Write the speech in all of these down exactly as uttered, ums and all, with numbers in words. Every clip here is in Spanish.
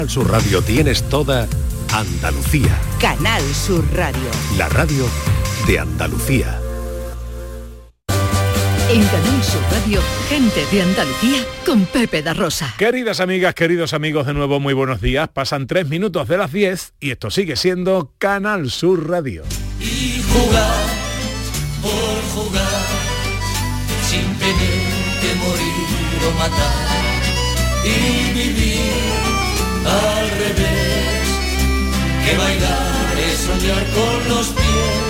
Canal Sur Radio tienes toda Andalucía. Canal Sur Radio. La radio de Andalucía. En Canal Sur Radio, gente de Andalucía con Pepe da Rosa. Queridas amigas, queridos amigos, de nuevo muy buenos días. Pasan tres minutos de las diez y esto sigue siendo Canal Sur Radio. Y jugar por jugar, sin tener que morir o matar. Y vivir al revés, que bailar es soñar con los pies.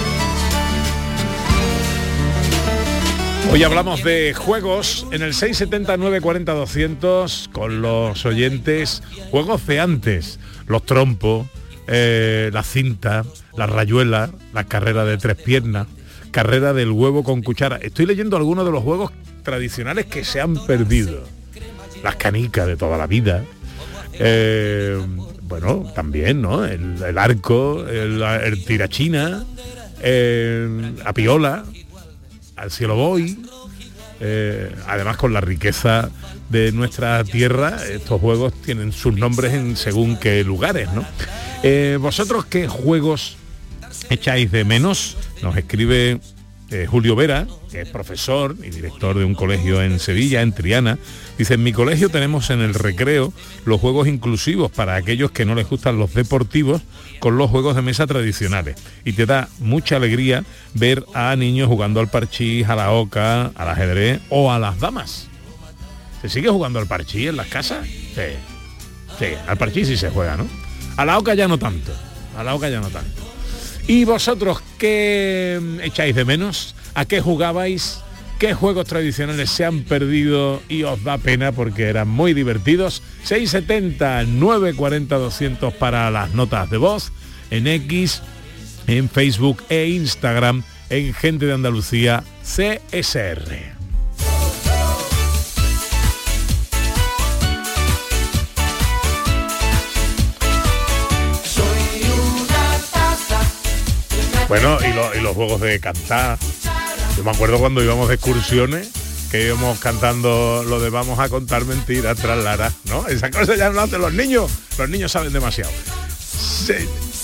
Hoy hablamos de juegos en el seis setenta, nueve cuarenta, doscientos con los oyentes, juegos de antes, los trompos, eh, la cinta, la rayuela, la carrera de tres piernas, carrera del huevo con cuchara. Estoy leyendo algunos de los juegos tradicionales que se han perdido. Las canicas de toda la vida. Eh, bueno, también, ¿no? El, el arco, el, el tirachina, eh, la piola, al cielo voy. Eh, además, con la riqueza de nuestra tierra, estos juegos tienen sus nombres en según qué lugares, ¿no? Eh, ¿Vosotros qué juegos echáis de menos? Nos escribe eh, Julio Vera, que es profesor y director de un colegio en Sevilla, en Triana. Dice, en mi colegio tenemos en el recreo los juegos inclusivos para aquellos que no les gustan los deportivos con los juegos de mesa tradicionales. Y te da mucha alegría ver a niños jugando al parchís, a la oca, al ajedrez o a las damas. ¿Se sigue jugando al parchís en las casas? Sí. Sí, al parchís sí se juega, ¿no? A la oca ya no tanto. A la oca ya no tanto. ¿Y vosotros qué echáis de menos? ¿A qué jugabais? ¿Qué juegos tradicionales se han perdido y os da pena porque eran muy divertidos? seis setenta, nueve cuarenta, doscientos para las notas de voz, en X, en Facebook e Instagram, en Gente de Andalucía C S R. Bueno, y, lo, y los juegos de cantar. Yo me acuerdo cuando íbamos de excursiones, que íbamos cantando lo de vamos a contar mentiras, traslara, ¿no? Esa cosa ya no hace los niños. Los niños saben demasiado. Sí.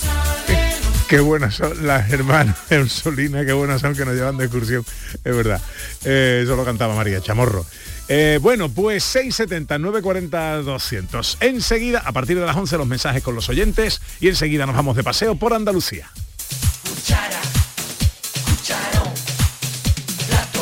Qué buenas son las hermanas Eusolina, qué buenas son que nos llevan de excursión. Es verdad. Eh, eso lo cantaba María Chamorro. Eh, bueno, pues seis setenta, nueve cuarenta, doscientos. Enseguida, a partir de las once, los mensajes con los oyentes y enseguida nos vamos de paseo por Andalucía. Cuchara, cucharón, plato.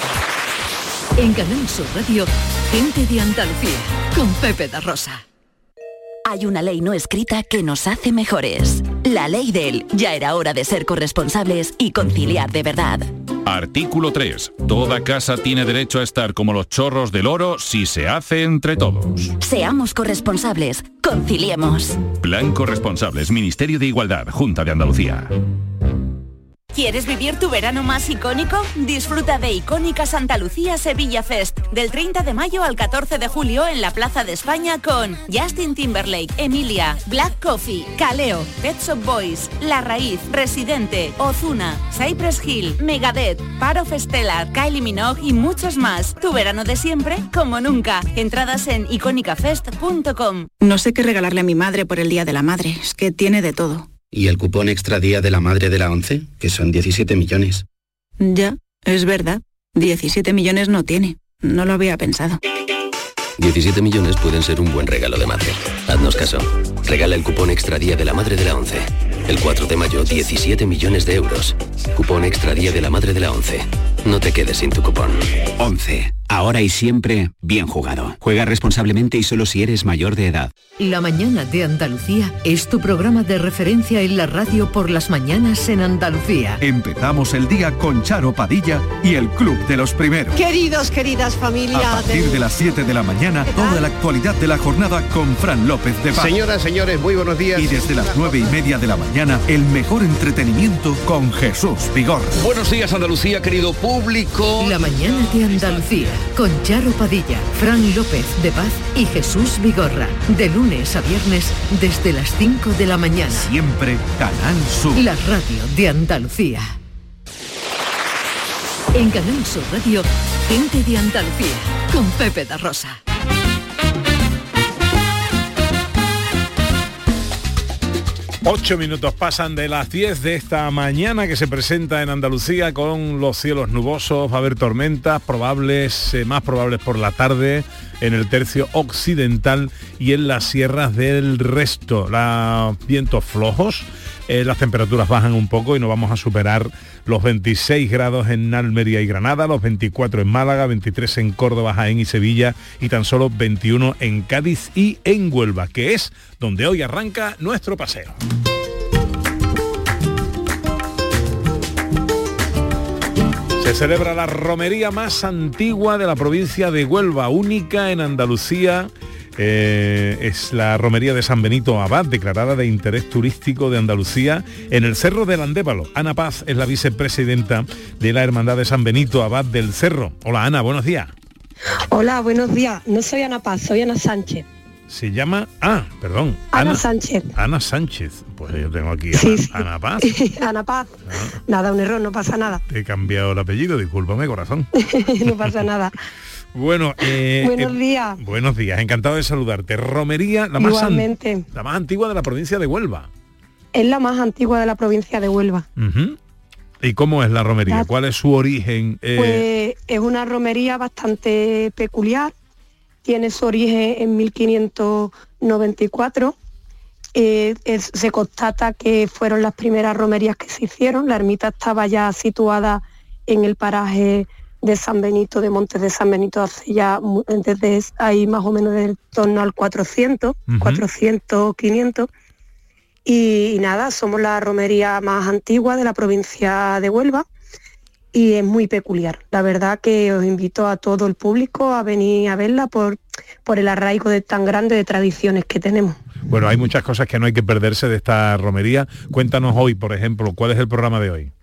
En Canal Sur Radio, gente de Andalucía, con Pepe da Rosa. Hay una ley no escrita que nos hace mejores. La ley del ya era hora de ser corresponsables y conciliar de verdad. Artículo tres. Toda casa tiene derecho a estar como los chorros del oro si se hace entre todos. Seamos corresponsables, conciliemos. Plan Corresponsables, Ministerio de Igualdad, Junta de Andalucía. ¿Quieres vivir tu verano más icónico? Disfruta de Icónica Santa Lucía Sevilla Fest, del treinta de mayo al catorce de julio en la Plaza de España con Justin Timberlake, Emilia, Black Coffee, Kaleo, Pet Shop Boys, La Raíz, Residente, Ozuna, Cypress Hill, Megadeth, Part of Stellar, Kylie Minogue y muchos más. Tu verano de siempre, como nunca. Entradas en icónica fest punto com. No sé qué regalarle a mi madre por el Día de la Madre, es que tiene de todo. ¿Y el cupón extra día de la madre de la once? Que son diecisiete millones. Ya, es verdad. diecisiete millones no tiene. No lo había pensado. diecisiete millones pueden ser un buen regalo de madre. Haznos caso. Regala el cupón extra día de la madre de la once. El cuatro de mayo, diecisiete millones de euros. Cupón extra día de la madre de la once. No te quedes sin tu cupón. once. Ahora y siempre, bien jugado. Juega responsablemente y solo si eres mayor de edad. La mañana de Andalucía es tu programa de referencia en la radio por las mañanas en Andalucía. Empezamos el día con Charo Padilla y el Club de los Primeros. Queridos, queridas familias. A partir de las siete de la mañana, toda la actualidad de la jornada con Fran López de Paz. Señoras, señores, muy buenos días. Y desde las nueve y media de la mañana, el mejor entretenimiento con Jesús Vigorra. Buenos días, Andalucía, querido público. La mañana de Andalucía, con Charo Padilla, Fran López de Paz y Jesús Vigorra. De lunes a viernes, desde las cinco de la mañana. Siempre Canal Sur. La radio de Andalucía. En Canal Sur Radio, gente de Andalucía, con Pepe da Rosa. Ocho minutos pasan de las diez de esta mañana que se presenta en Andalucía con los cielos nubosos. Va a haber tormentas probables, eh, más probables por la tarde en el tercio occidental y en las sierras del resto. Los vientos flojos, eh, las temperaturas bajan un poco y no vamos a superar los veintiséis grados en Almería y Granada, los veinticuatro en Málaga, veintitrés en Córdoba, Jaén y Sevilla y tan solo veintiuno en Cádiz y en Huelva, que es donde hoy arranca nuestro paseo. Se celebra la romería más antigua de la provincia de Huelva, única en Andalucía. Eh, es la romería de San Benito Abad, declarada de interés turístico de Andalucía, en el Cerro del Andévalo. Ana Paz es la vicepresidenta de la Hermandad de San Benito Abad del Cerro. Hola Ana, buenos días. Hola, buenos días. No soy Ana Paz, soy Ana Sánchez. Se llama... Ah, perdón. Ana, Ana Sánchez. Ana Sánchez. Pues yo tengo aquí Ana, sí, sí. Ana Paz. Ana Paz. Ah. Nada, un error, no pasa nada. Te he cambiado el apellido, discúlpame, corazón. No pasa nada. Bueno, eh, buenos eh, días. Buenos días, encantado de saludarte. Romería, la más, Igualmente. An- la más antigua de la provincia de Huelva. Es la más antigua de la provincia de Huelva. Uh-huh. ¿Y cómo es la romería? La... ¿Cuál es su origen? Eh... Pues es una romería bastante peculiar. Tiene su origen en mil quinientos noventa y cuatro. Eh, es, se constata que fueron las primeras romerías que se hicieron. La ermita estaba ya situada en el paraje de San Benito, de Montes de San Benito, hace ya desde ahí más o menos del torno al cuatrocientos, uh-huh. cuatrocientos, quinientos. Y, y nada, somos la romería más antigua de la provincia de Huelva y es muy peculiar. La verdad que os invito a todo el público a venir a verla por, por el arraigo de tan grande de tradiciones que tenemos. Bueno, hay muchas cosas que no hay que perderse de esta romería. Cuéntanos hoy, por ejemplo, ¿cuál es el programa de hoy?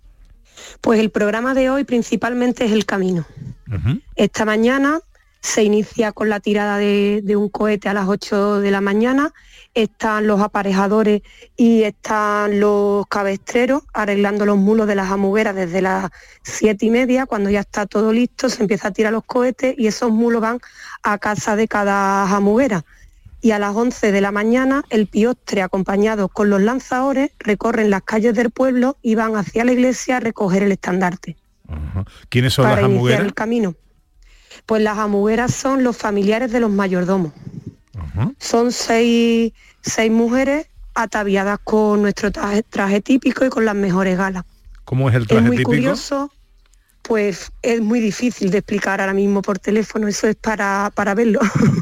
Pues el programa de hoy principalmente es el camino. Uh-huh. Esta mañana se inicia con la tirada de, de un cohete a las ocho de la mañana. Están los aparejadores y están los cabestreros arreglando los mulos de las jamugueras desde las siete y media. Cuando ya está todo listo se empieza a tirar los cohetes y esos mulos van a casa de cada jamuguera. Y a las once de la mañana el piostre, acompañado con los lanzadores, recorren las calles del pueblo y van hacia la iglesia a recoger el estandarte. Uh-huh. ¿Quiénes son para las jamugueras? Iniciar el camino. Pues las jamugueras son los familiares de los mayordomos. Uh-huh. Son seis, seis mujeres ataviadas con nuestro traje, traje típico y con las mejores galas. ¿Cómo es el traje típico? Es muy típico? curioso. Pues es muy difícil de explicar ahora mismo por teléfono, eso es para, para verlo.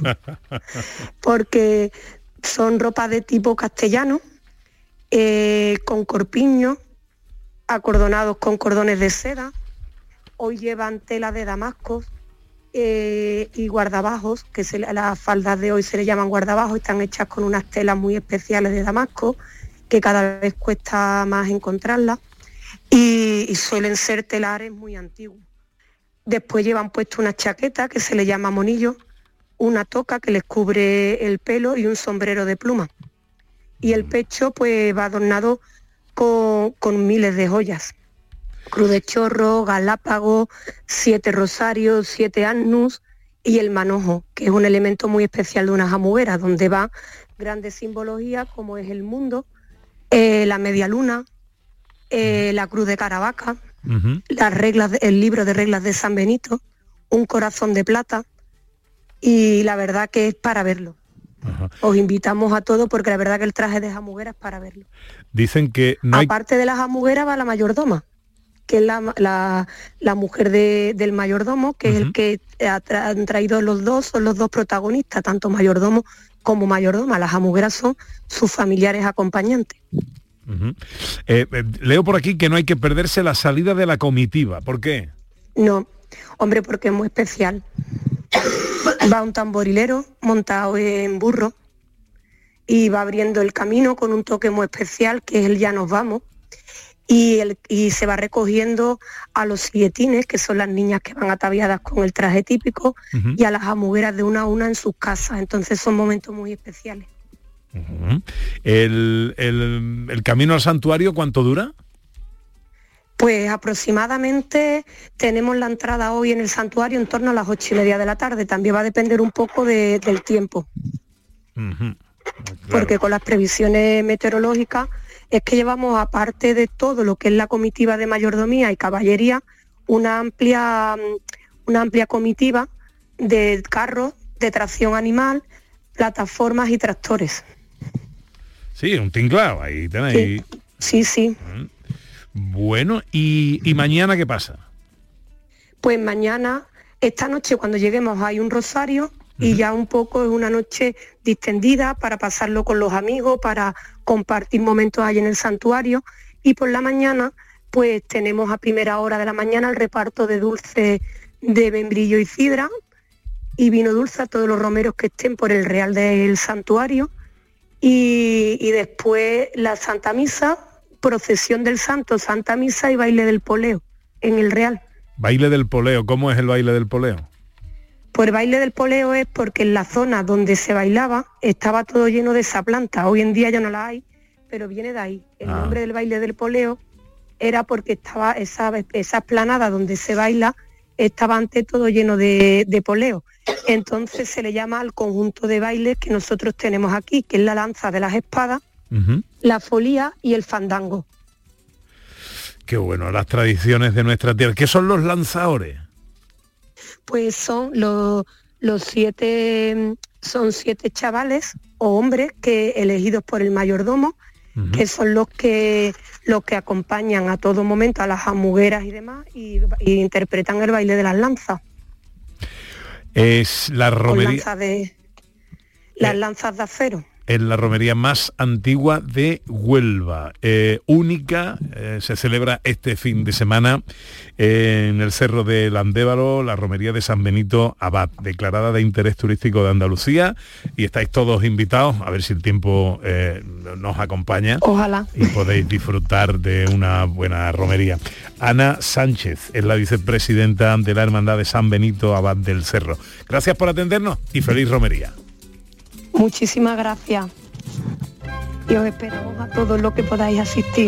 Porque son ropas de tipo castellano, eh, con corpiños, acordonados con cordones de seda. Hoy llevan tela de damascos eh, y guardabajos, que se, las faldas de hoy se le llaman guardabajos, están hechas con unas telas muy especiales de damasco, que cada vez cuesta más encontrarlas. Y, y suelen ser telares muy antiguos. Después llevan puesto una chaqueta que se le llama monillo, una toca que les cubre el pelo y un sombrero de pluma. Y el pecho pues va adornado con, con miles de joyas. Cruz de chorro, galápago, siete rosarios, siete agnus y el manojo, que es un elemento muy especial de una jamuguera, donde va grandes simbologías como es el mundo, eh, la media luna, Eh, la cruz de Caravaca, uh-huh. las reglas, de, el libro de reglas de San Benito, un corazón de plata y la verdad que es para verlo. Uh-huh. Os invitamos a todos porque la verdad que el traje de jamuguera es para verlo. Dicen que no hay... Aparte de la jamuguera va la mayordoma, que es la, la, la mujer de, del mayordomo, que uh-huh. es el que ha tra- han traído los dos, son los dos protagonistas, tanto mayordomo como mayordoma. Las jamugueras son sus familiares acompañantes. Uh-huh. eh, eh, leo por aquí que no hay que perderse la salida de la comitiva. ¿Por qué? No, hombre, porque es muy especial. Va un tamborilero montado en burro y va abriendo el camino con un toque muy especial, que es el Ya nos vamos, y, el, y se va recogiendo a los silletines, que son las niñas que van ataviadas con el traje típico, uh-huh. y a las jamugueras de una a una en sus casas. Entonces son momentos muy especiales. Uh-huh. el, el, ¿El camino al santuario cuánto dura? Pues aproximadamente tenemos la entrada hoy en el santuario en torno a las ocho y media de la tarde. También va a depender un poco de, del tiempo. Uh-huh. claro. Porque con las previsiones meteorológicas es que llevamos, aparte de todo lo que es la comitiva de mayordomía y caballería, una amplia, una amplia comitiva de carros de tracción animal, plataformas y tractores. Sí, un tinglao, ahí tenéis. Sí, sí. sí. Bueno, ¿y, ¿y mañana qué pasa? Pues mañana, esta noche cuando lleguemos hay un rosario uh-huh. y ya un poco es una noche distendida para pasarlo con los amigos, para compartir momentos ahí en el santuario, y por la mañana pues tenemos a primera hora de la mañana el reparto de dulces de membrillo y sidra y vino dulce a todos los romeros que estén por el Real del Santuario, y, y después la Santa Misa, procesión del Santo, Santa Misa y baile del poleo en el Real. Baile del poleo, ¿cómo es el baile del poleo? Pues el baile del poleo es porque en la zona donde se bailaba estaba todo lleno de esa planta, hoy en día ya no la hay, pero viene de ahí. El ah. nombre del baile del poleo era porque estaba esa, esa esplanada donde se baila, estaba antes todo lleno de, de poleo. Entonces se le llama al conjunto de bailes que nosotros tenemos aquí, que es la danza de las espadas, uh-huh. la folía y el fandango. Qué bueno, las tradiciones de nuestra tierra. ¿Qué son los lanzadores? Pues son los, los siete, son siete chavales o hombres que elegidos por el mayordomo, uh-huh. que son los que los que acompañan a todo momento a las jamugueras y demás, y, y interpretan el baile de las lanzas. Es la romería. Lanza de, las eh, lanzas de acero. Es la romería más antigua de Huelva, eh, única, eh, se celebra este fin de semana eh, en el Cerro del Andévalo, la romería de San Benito Abad, declarada de interés turístico de Andalucía, y estáis todos invitados, a ver si el tiempo eh, nos acompaña. Ojalá. Y podéis disfrutar de una buena romería. Ana Sánchez es la vicepresidenta de la Hermandad de San Benito Abad del Cerro. Gracias por atendernos y feliz romería. Muchísimas gracias y os esperamos a todos los que podáis asistir.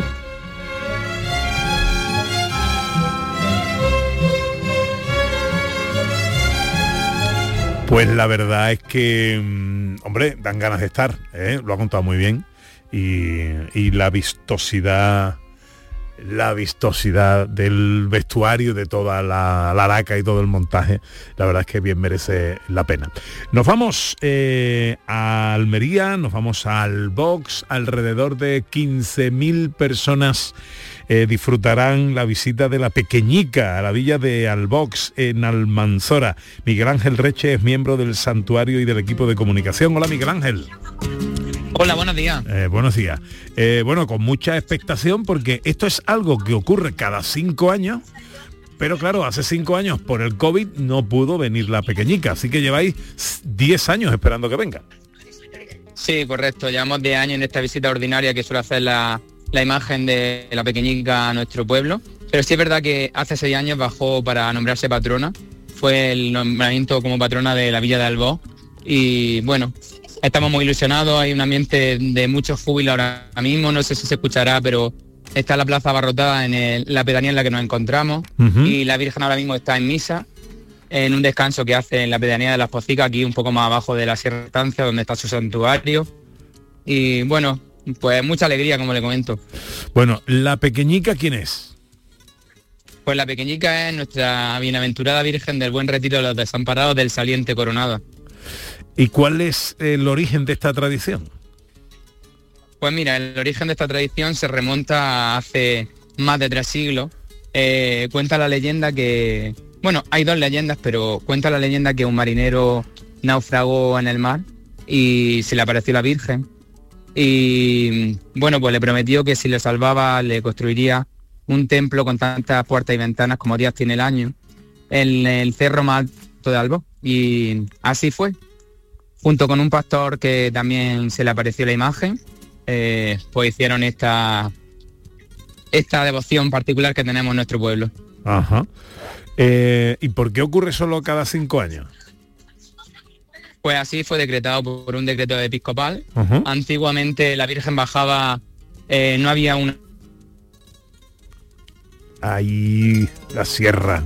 Pues la verdad es que, hombre, dan ganas de estar, ¿eh? Lo ha contado muy bien, y, y la vistosidad... la vistosidad del vestuario, de toda la, la araca y todo el montaje, la verdad es que bien merece la pena. Nos vamos eh, a Almería, nos vamos al Box, alrededor de quince mil personas eh, disfrutarán la visita de la Pequeñica a la villa de Albox en Almanzora. Miguel Ángel Reche es miembro del santuario y del equipo de comunicación. Hola, Miguel Ángel. Hola, buenos días. Eh, buenos días. Eh, bueno, con mucha expectación porque esto es algo que ocurre cada cinco años, pero claro, hace cinco años por el COVID no pudo venir la Pequeñica, así que lleváis diez años esperando que venga. Sí, correcto. Llevamos diez años en esta visita ordinaria que suele hacer la, la imagen de la Pequeñica a nuestro pueblo, pero sí es verdad que hace seis años bajó para nombrarse patrona, fue el nombramiento como patrona de la villa de Albox, y bueno, estamos muy ilusionados, hay un ambiente de mucho júbilo ahora mismo, no sé si se escuchará, pero está la plaza abarrotada en el, la pedanía en la que nos encontramos, uh-huh. y la Virgen ahora mismo está en misa, en un descanso que hace en la pedanía de Las Pocicas, aquí un poco más abajo de la Sierra Estancia, donde está su santuario, y bueno, pues mucha alegría, como le comento. Bueno, ¿la Pequeñica quién es? Pues la Pequeñica es nuestra bienaventurada Virgen del Buen Retiro de los Desamparados del Saliente Coronada. ¿Y cuál es el origen de esta tradición? Pues mira, el origen de esta tradición se remonta a hace más de tres siglos. Eh, cuenta la leyenda que... Bueno, hay dos leyendas, pero cuenta la leyenda que un marinero naufragó en el mar y se le apareció la Virgen. Y bueno, pues le prometió que si le salvaba le construiría un templo con tantas puertas y ventanas como días tiene el año en el cerro más alto de Albox. Y así fue. Junto con un pastor que también se le apareció la imagen, eh, pues hicieron esta, esta devoción particular que tenemos en nuestro pueblo. Ajá. Eh, ¿Y por qué ocurre solo cada cinco años? Pues así fue decretado por un decreto episcopal. Uh-huh. Antiguamente la Virgen bajaba, eh, no había una... Ahí, la sierra.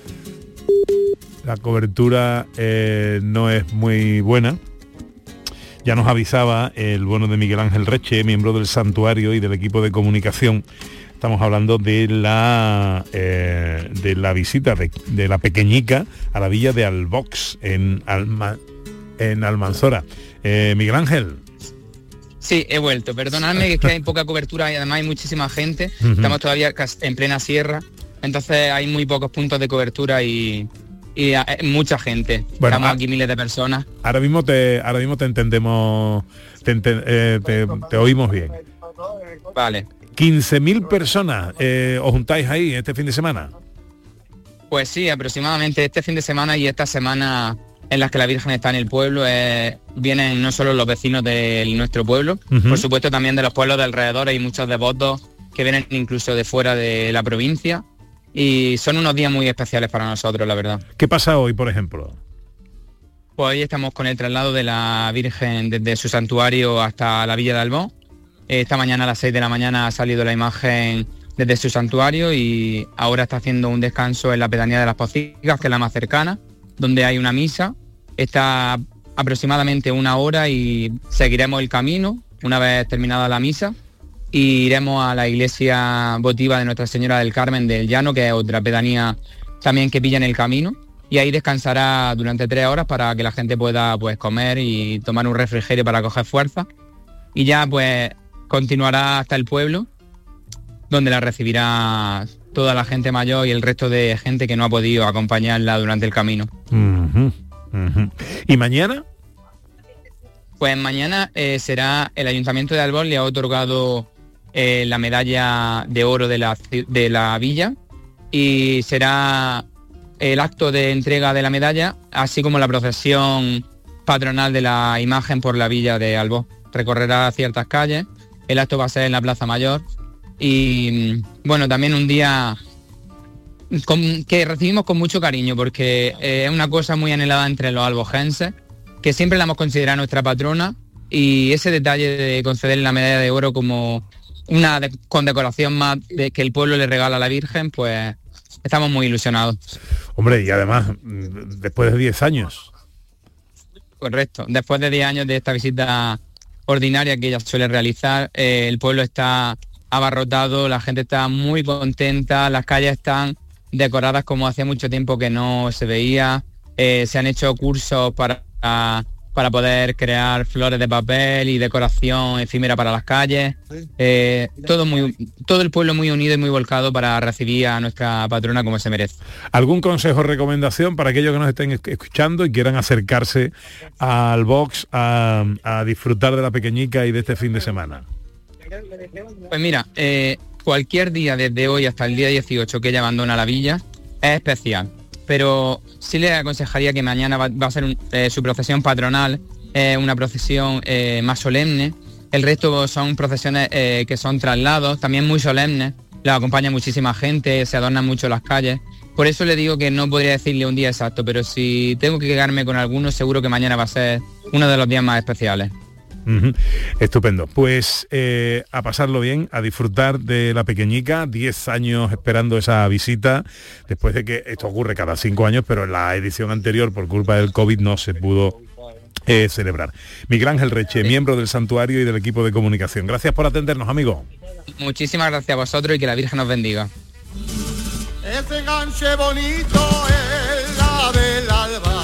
La cobertura eh, no es muy buena. Ya nos avisaba el bueno de Miguel Ángel Reche, miembro del santuario y del equipo de comunicación. Estamos hablando de la eh, de la visita de, de la pequeñica a la villa de Albox en, Alma, en Almanzora. Eh, Miguel Ángel. Sí, he vuelto. Perdonadme que es que hay poca cobertura y además hay muchísima gente. Uh-huh. Estamos todavía en plena sierra, entonces hay muy pocos puntos de cobertura y, y a, mucha gente. Bueno, Estamos a, aquí miles de personas. Ahora mismo te, ahora mismo te entendemos, te, ente, eh, te, te oímos bien. Vale. quince mil personas eh, os juntáis ahí este fin de semana. Pues sí, aproximadamente este fin de semana y esta semana en las que la Virgen está en el pueblo, eh, vienen no solo los vecinos de nuestro pueblo, uh-huh. por supuesto también de los pueblos de alrededor, hay muchos devotos que vienen incluso de fuera de la provincia y son unos días muy especiales para nosotros, la verdad. ¿Qué pasa hoy, por ejemplo? Pues hoy estamos con el traslado de la Virgen desde su santuario hasta la Villa de Albó. Esta mañana a las seis de la mañana ha salido la imagen desde su santuario y ahora está haciendo un descanso en la pedanía de las Pocicas, que es la más cercana, donde hay una misa. Está aproximadamente una hora y seguiremos el camino una vez terminada la misa y iremos a la iglesia votiva de Nuestra Señora del Carmen del Llano, que es otra pedanía también que pilla en el camino, y ahí descansará durante tres horas para que la gente pueda pues comer y tomar un refrigerio para coger fuerza, y ya pues continuará hasta el pueblo, donde la recibirá toda la gente mayor y el resto de gente que no ha podido acompañarla durante el camino. Uh-huh, uh-huh. ¿Y mañana? Pues mañana eh, será el Ayuntamiento de Albó le ha otorgado eh, la medalla de oro de la, de la villa y será el acto de entrega de la medalla, así como la procesión patronal de la imagen por la villa de Albó. Recorrerá ciertas calles, el acto va a ser en la Plaza Mayor y bueno, también un día con, que recibimos con mucho cariño porque eh, es una cosa muy anhelada entre los albojenses, que siempre la hemos considerado nuestra patrona, y ese detalle de concederle la medalla de oro como una de, condecoración más de, que el pueblo le regala a la Virgen, pues estamos muy ilusionados. Hombre, y además, después de diez años. Correcto, después de diez años de esta visita ordinaria que ella suele realizar, eh, el pueblo está abarrotado, la gente está muy contenta, las calles están decoradas como hacía mucho tiempo que no se veía, eh, se han hecho cursos para, para poder crear flores de papel y decoración efímera para las calles, eh, todo, muy, todo el pueblo muy unido y muy volcado para recibir a nuestra patrona como se merece. ¿Algún consejo o recomendación para aquellos que nos estén escuchando y quieran acercarse al box a, a disfrutar de la pequeñica y de este fin de semana? Pues mira, eh, cualquier día desde hoy hasta el día dieciocho que ella abandona la villa es especial, pero sí le aconsejaría que mañana va, va a ser un, eh, su procesión patronal, eh, una procesión eh, más solemne. El resto son procesiones eh, que son traslados, también muy solemnes, la acompaña muchísima gente, se adornan mucho las calles. Por eso le digo que no podría decirle un día exacto, pero si tengo que quedarme con alguno, seguro que mañana va a ser uno de los días más especiales. Uh-huh. Estupendo, pues eh, a pasarlo bien, a disfrutar de la pequeñica, diez años esperando esa visita, después de que esto ocurre cada cinco años, pero en la edición anterior por culpa del COVID no se pudo eh, celebrar. Miguel Ángel Reche, miembro del santuario y del equipo de comunicación, gracias por atendernos, amigo. Muchísimas gracias a vosotros y que la Virgen nos bendiga. Ese enganche bonito es la del alba,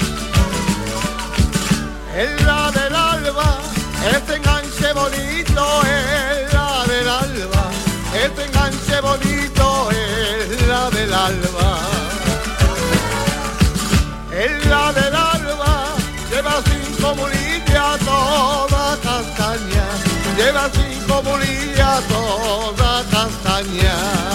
es la del alba, este enganche bonito es la del alba, este enganche bonito es la del alba, es la del alba, lleva cinco mulillas toda castaña, lleva cinco mulillas toda castaña,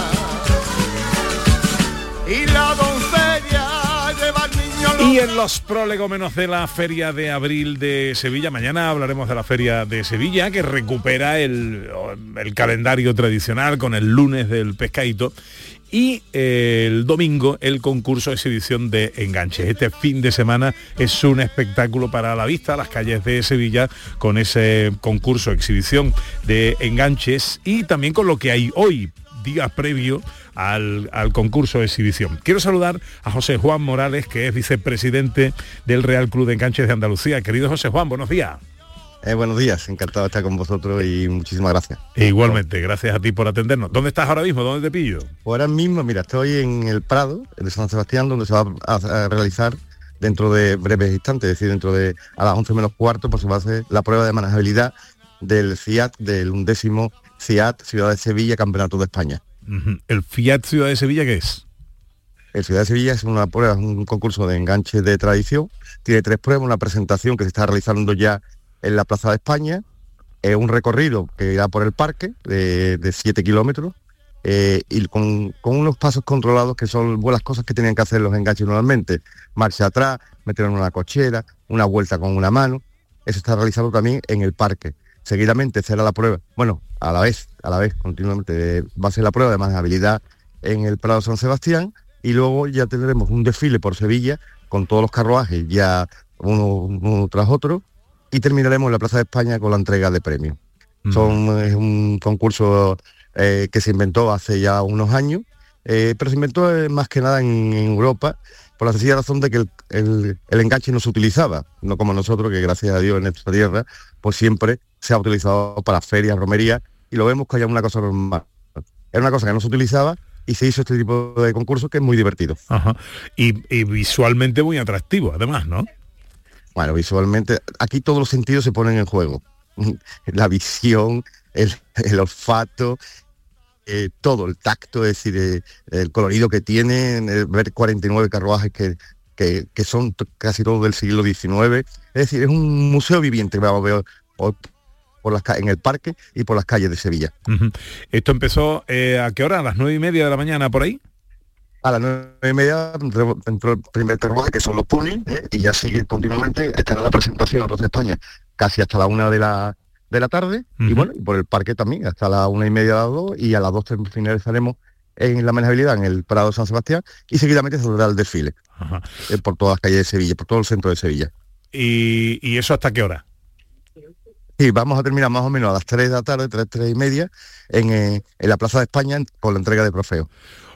y la doncella lleva al niño. Y en los prolegómenos de la Feria de Abril de Sevilla, mañana hablaremos de la Feria de Sevilla, que recupera el, el calendario tradicional con el lunes del pescadito y eh, el domingo el concurso de exhibición de enganches. Este fin de semana es un espectáculo para la vista, las calles de Sevilla, con ese concurso de exhibición de enganches y también con lo que hay hoy, día previo al, al concurso de exhibición. Quiero saludar a José Juan Morales, que es vicepresidente del Real Club de Enganches de Andalucía. Querido José Juan, buenos días. Eh, buenos días, encantado de estar con vosotros y muchísimas gracias. E igualmente, gracias a ti por atendernos. ¿Dónde estás ahora mismo? ¿Dónde te pillo? Ahora mismo, mira, estoy en el Prado de San Sebastián, donde se va a, a realizar dentro de breves instantes, es decir, dentro de a las once menos cuarto, pues se va a hacer la prueba de manejabilidad del Fiat, del undécimo Fiat Ciudad de Sevilla, Campeonato de España. Uh-huh. ¿El Fiat Ciudad de Sevilla qué es? El Ciudad de Sevilla es una prueba, un concurso de enganche de tradición. Tiene tres pruebas, una presentación que se está realizando ya en la Plaza de España, eh, un recorrido que irá por el parque de, de siete kilómetros, eh, y con, con unos pasos controlados que son buenas cosas que tenían que hacer los enganches normalmente. Marcha atrás, meter en una cochera, una vuelta con una mano. Eso está realizado también en el parque. Seguidamente será la prueba, bueno, a la vez, a la vez, continuamente, eh, va a ser la prueba de manejabilidad en el Prado San Sebastián, y luego ya tendremos un desfile por Sevilla con todos los carruajes ya uno, uno tras otro, y terminaremos en la Plaza de España con la entrega de premios. Mm. Son, es un concurso eh, que se inventó hace ya unos años, eh, pero se inventó eh, más que nada en, en Europa, por la sencilla razón de que el, el, el enganche no se utilizaba, no como nosotros, que gracias a Dios en esta tierra, pues siempre se ha utilizado para ferias, romerías, y lo vemos que hay una cosa normal. Era una cosa que no se utilizaba y se hizo este tipo de concurso que es muy divertido. Ajá. Y, y visualmente muy atractivo, además, ¿no? Bueno, visualmente, aquí todos los sentidos se ponen en juego. La visión, el, el olfato, eh, todo, el tacto, es decir, eh, el colorido que tienen, eh, ver cuarenta y nueve carruajes que, que, que son t- casi todos del siglo diecinueve. Es decir, es un museo viviente, vamos a ver, por, por las, en el parque y por las calles de Sevilla. Uh-huh. ¿Esto empezó eh, a qué hora? ¿A las nueve y media de la mañana, por ahí? A las nueve y media entró el primer carruaje, que son los punis, ¿eh? Y ya sigue continuamente, estará la presentación a Plaza de España casi hasta la una de la, de la tarde, uh-huh. Y bueno, y por el parque también, hasta la una y media a las dos, y a las dos finalizaremos en la manejabilidad en el Prado de San Sebastián, y seguidamente saldrá el desfile, uh-huh. eh, por todas las calles de Sevilla, por todo el centro de Sevilla. ¿Y, y eso hasta qué hora? Sí, vamos a terminar más o menos a las tres de la tarde, tres, tres y media, en, eh, en la Plaza de España con la entrega de trofeos.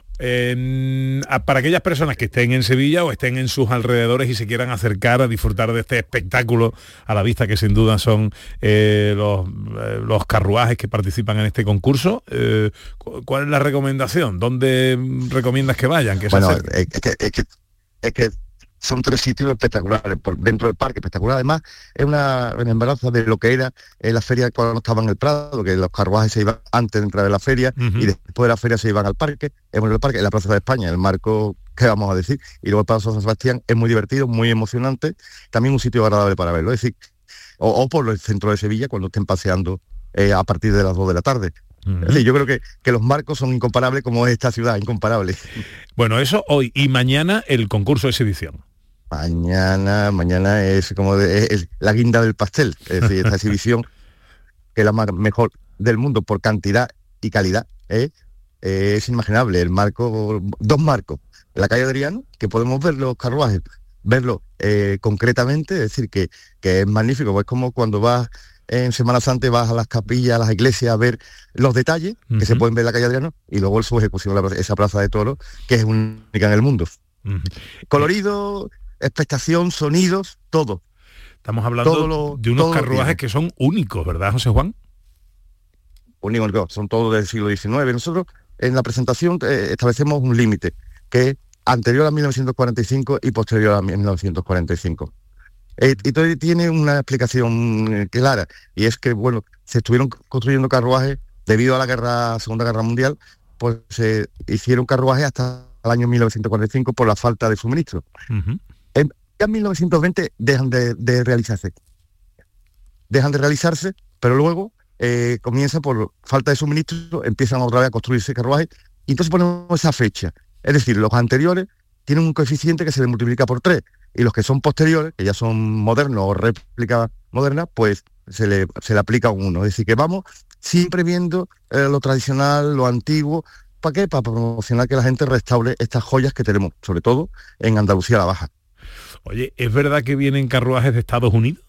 Eh, para aquellas personas que estén en Sevilla o estén en sus alrededores y se quieran acercar a disfrutar de este espectáculo a la vista, que sin duda son eh, los, eh, los carruajes que participan en este concurso, eh, ¿cuál es la recomendación? ¿Dónde recomiendas que vayan? Que bueno, es que, es, que, es que son tres sitios espectaculares, por dentro del parque espectacular. Además, es una remembranza de lo que era eh, la feria cuando estaba en el Prado, que los carruajes se iban antes de entrar en la feria, uh-huh. Y después de la feria se iban al parque, en el parque, en la Plaza de España, el marco, ¿qué vamos a decir? Y luego el Prado San Sebastián es muy divertido, muy emocionante, también un sitio agradable para verlo, es decir, o, o por el centro de Sevilla cuando estén paseando eh, a partir de las dos de la tarde. Uh-huh. Es decir, yo creo que, que los marcos son incomparables como es esta ciudad, incomparable. Bueno, eso hoy, y mañana el concurso de exhibición. Mañana, mañana es como de, es la guinda del pastel, es decir, esta exhibición que es la más, mejor del mundo por cantidad y calidad, ¿eh? Eh, es inimaginable, el marco, dos marcos, la calle Adriano, que podemos ver los carruajes, verlo eh, concretamente, es decir, que, que es magnífico, pues como cuando vas en Semana Santa, vas a las capillas, a las iglesias a ver los detalles, uh-huh. Que se pueden ver en la calle Adriano, y luego su ejecución, esa plaza de toros, que es única en el mundo. Uh-huh. Colorido, expectación, sonidos, todo. Estamos hablando todo lo, de unos carruajes que son únicos, ¿verdad, José Juan? Únicos, son todos del siglo diecinueve. Nosotros en la presentación eh, establecemos un límite que es anterior a mil novecientos cuarenta y cinco y posterior a mil novecientos cuarenta y cinco. Eh, y todo tiene una explicación clara, y es que, bueno, se estuvieron construyendo carruajes debido a la guerra, Segunda Guerra Mundial, pues se hicieron carruajes hasta el año mil novecientos cuarenta y cinco por la falta de suministro. Uh-huh. En, en mil novecientos veinte dejan de, de realizarse. Dejan de realizarse, pero luego eh, comienza por falta de suministro, empiezan otra vez a construirse carruajes, y entonces ponemos esa fecha. Es decir, los anteriores tienen un coeficiente que se le multiplica por tres, y los que son posteriores, que ya son modernos o réplicas modernas, pues se le, se le aplica un uno. Es decir, que vamos siempre viendo eh, lo tradicional, lo antiguo. ¿Para qué? Para promocionar que la gente restaure estas joyas que tenemos, sobre todo en Andalucía la Baja. Oye, ¿es verdad que vienen carruajes de Estados Unidos?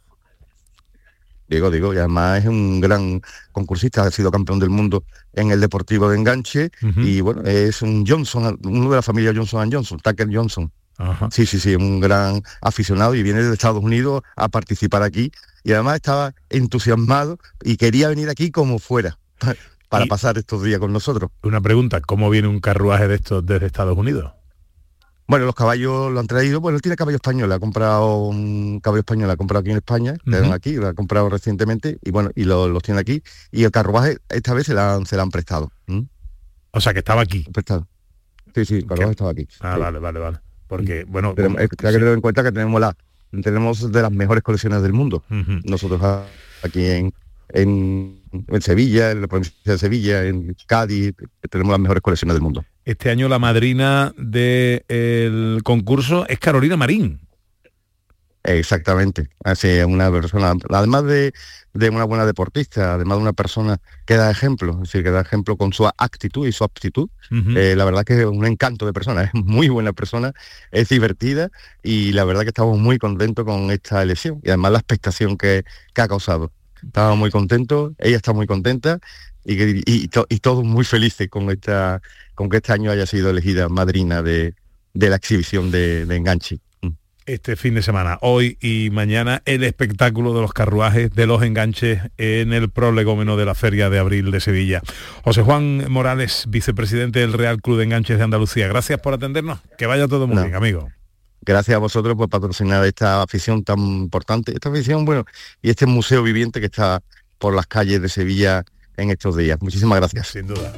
Digo, digo, y además es un gran concursista, ha sido campeón del mundo en el deportivo de enganche, uh-huh. Y bueno, es un Johnson, uno de la familia Johnson and Johnson, Tucker Johnson. Ajá. Sí, sí, sí, un gran aficionado y viene de Estados Unidos a participar aquí. Y además estaba entusiasmado y quería venir aquí como fuera, para y pasar estos días con nosotros. Una pregunta, ¿cómo viene un carruaje de estos desde Estados Unidos? Bueno, los caballos lo han traído, bueno, él tiene caballo español, ha comprado un caballo español, ha comprado aquí en España, uh-huh. aquí, lo ha comprado recientemente, y bueno, y lo, los tiene aquí, y el carruaje esta vez se la han, se la han prestado. ¿Mm? O sea, que estaba aquí. Prestado. Sí, sí, el carruaje estaba aquí. Ah, sí. vale, vale, vale. Porque, bueno... Pero, como, hay que sí. tener en cuenta que tenemos la tenemos de las mejores colecciones del mundo. Uh-huh. Nosotros aquí en, en, en Sevilla, en la provincia de Sevilla, en Cádiz, tenemos las mejores colecciones del mundo. Este año la madrina del concurso es Carolina Marín. Exactamente. Así es, una persona, además de, de una buena deportista, además de una persona que da ejemplo, es decir, que da ejemplo con su actitud y su aptitud. Uh-huh. Eh, la verdad que es un encanto de persona, es muy buena persona, es divertida y la verdad que estamos muy contentos con esta elección y además la expectación que, que ha causado. Estamos muy contentos, ella está muy contenta y, y, y, to, y todos muy felices con esta con que este año haya sido elegida madrina de, de la exhibición de, de enganche. Este fin de semana, hoy y mañana, el espectáculo de los carruajes, de los enganches en el prolegómeno de la Feria de Abril de Sevilla. José Juan Morales, vicepresidente del Real Club de Enganches de Andalucía, gracias por atendernos, que vaya todo muy no. bien, amigo. Gracias a vosotros por patrocinar esta afición tan importante, esta afición, bueno, y este museo viviente que está por las calles de Sevilla en estos días. Muchísimas gracias. Sin duda.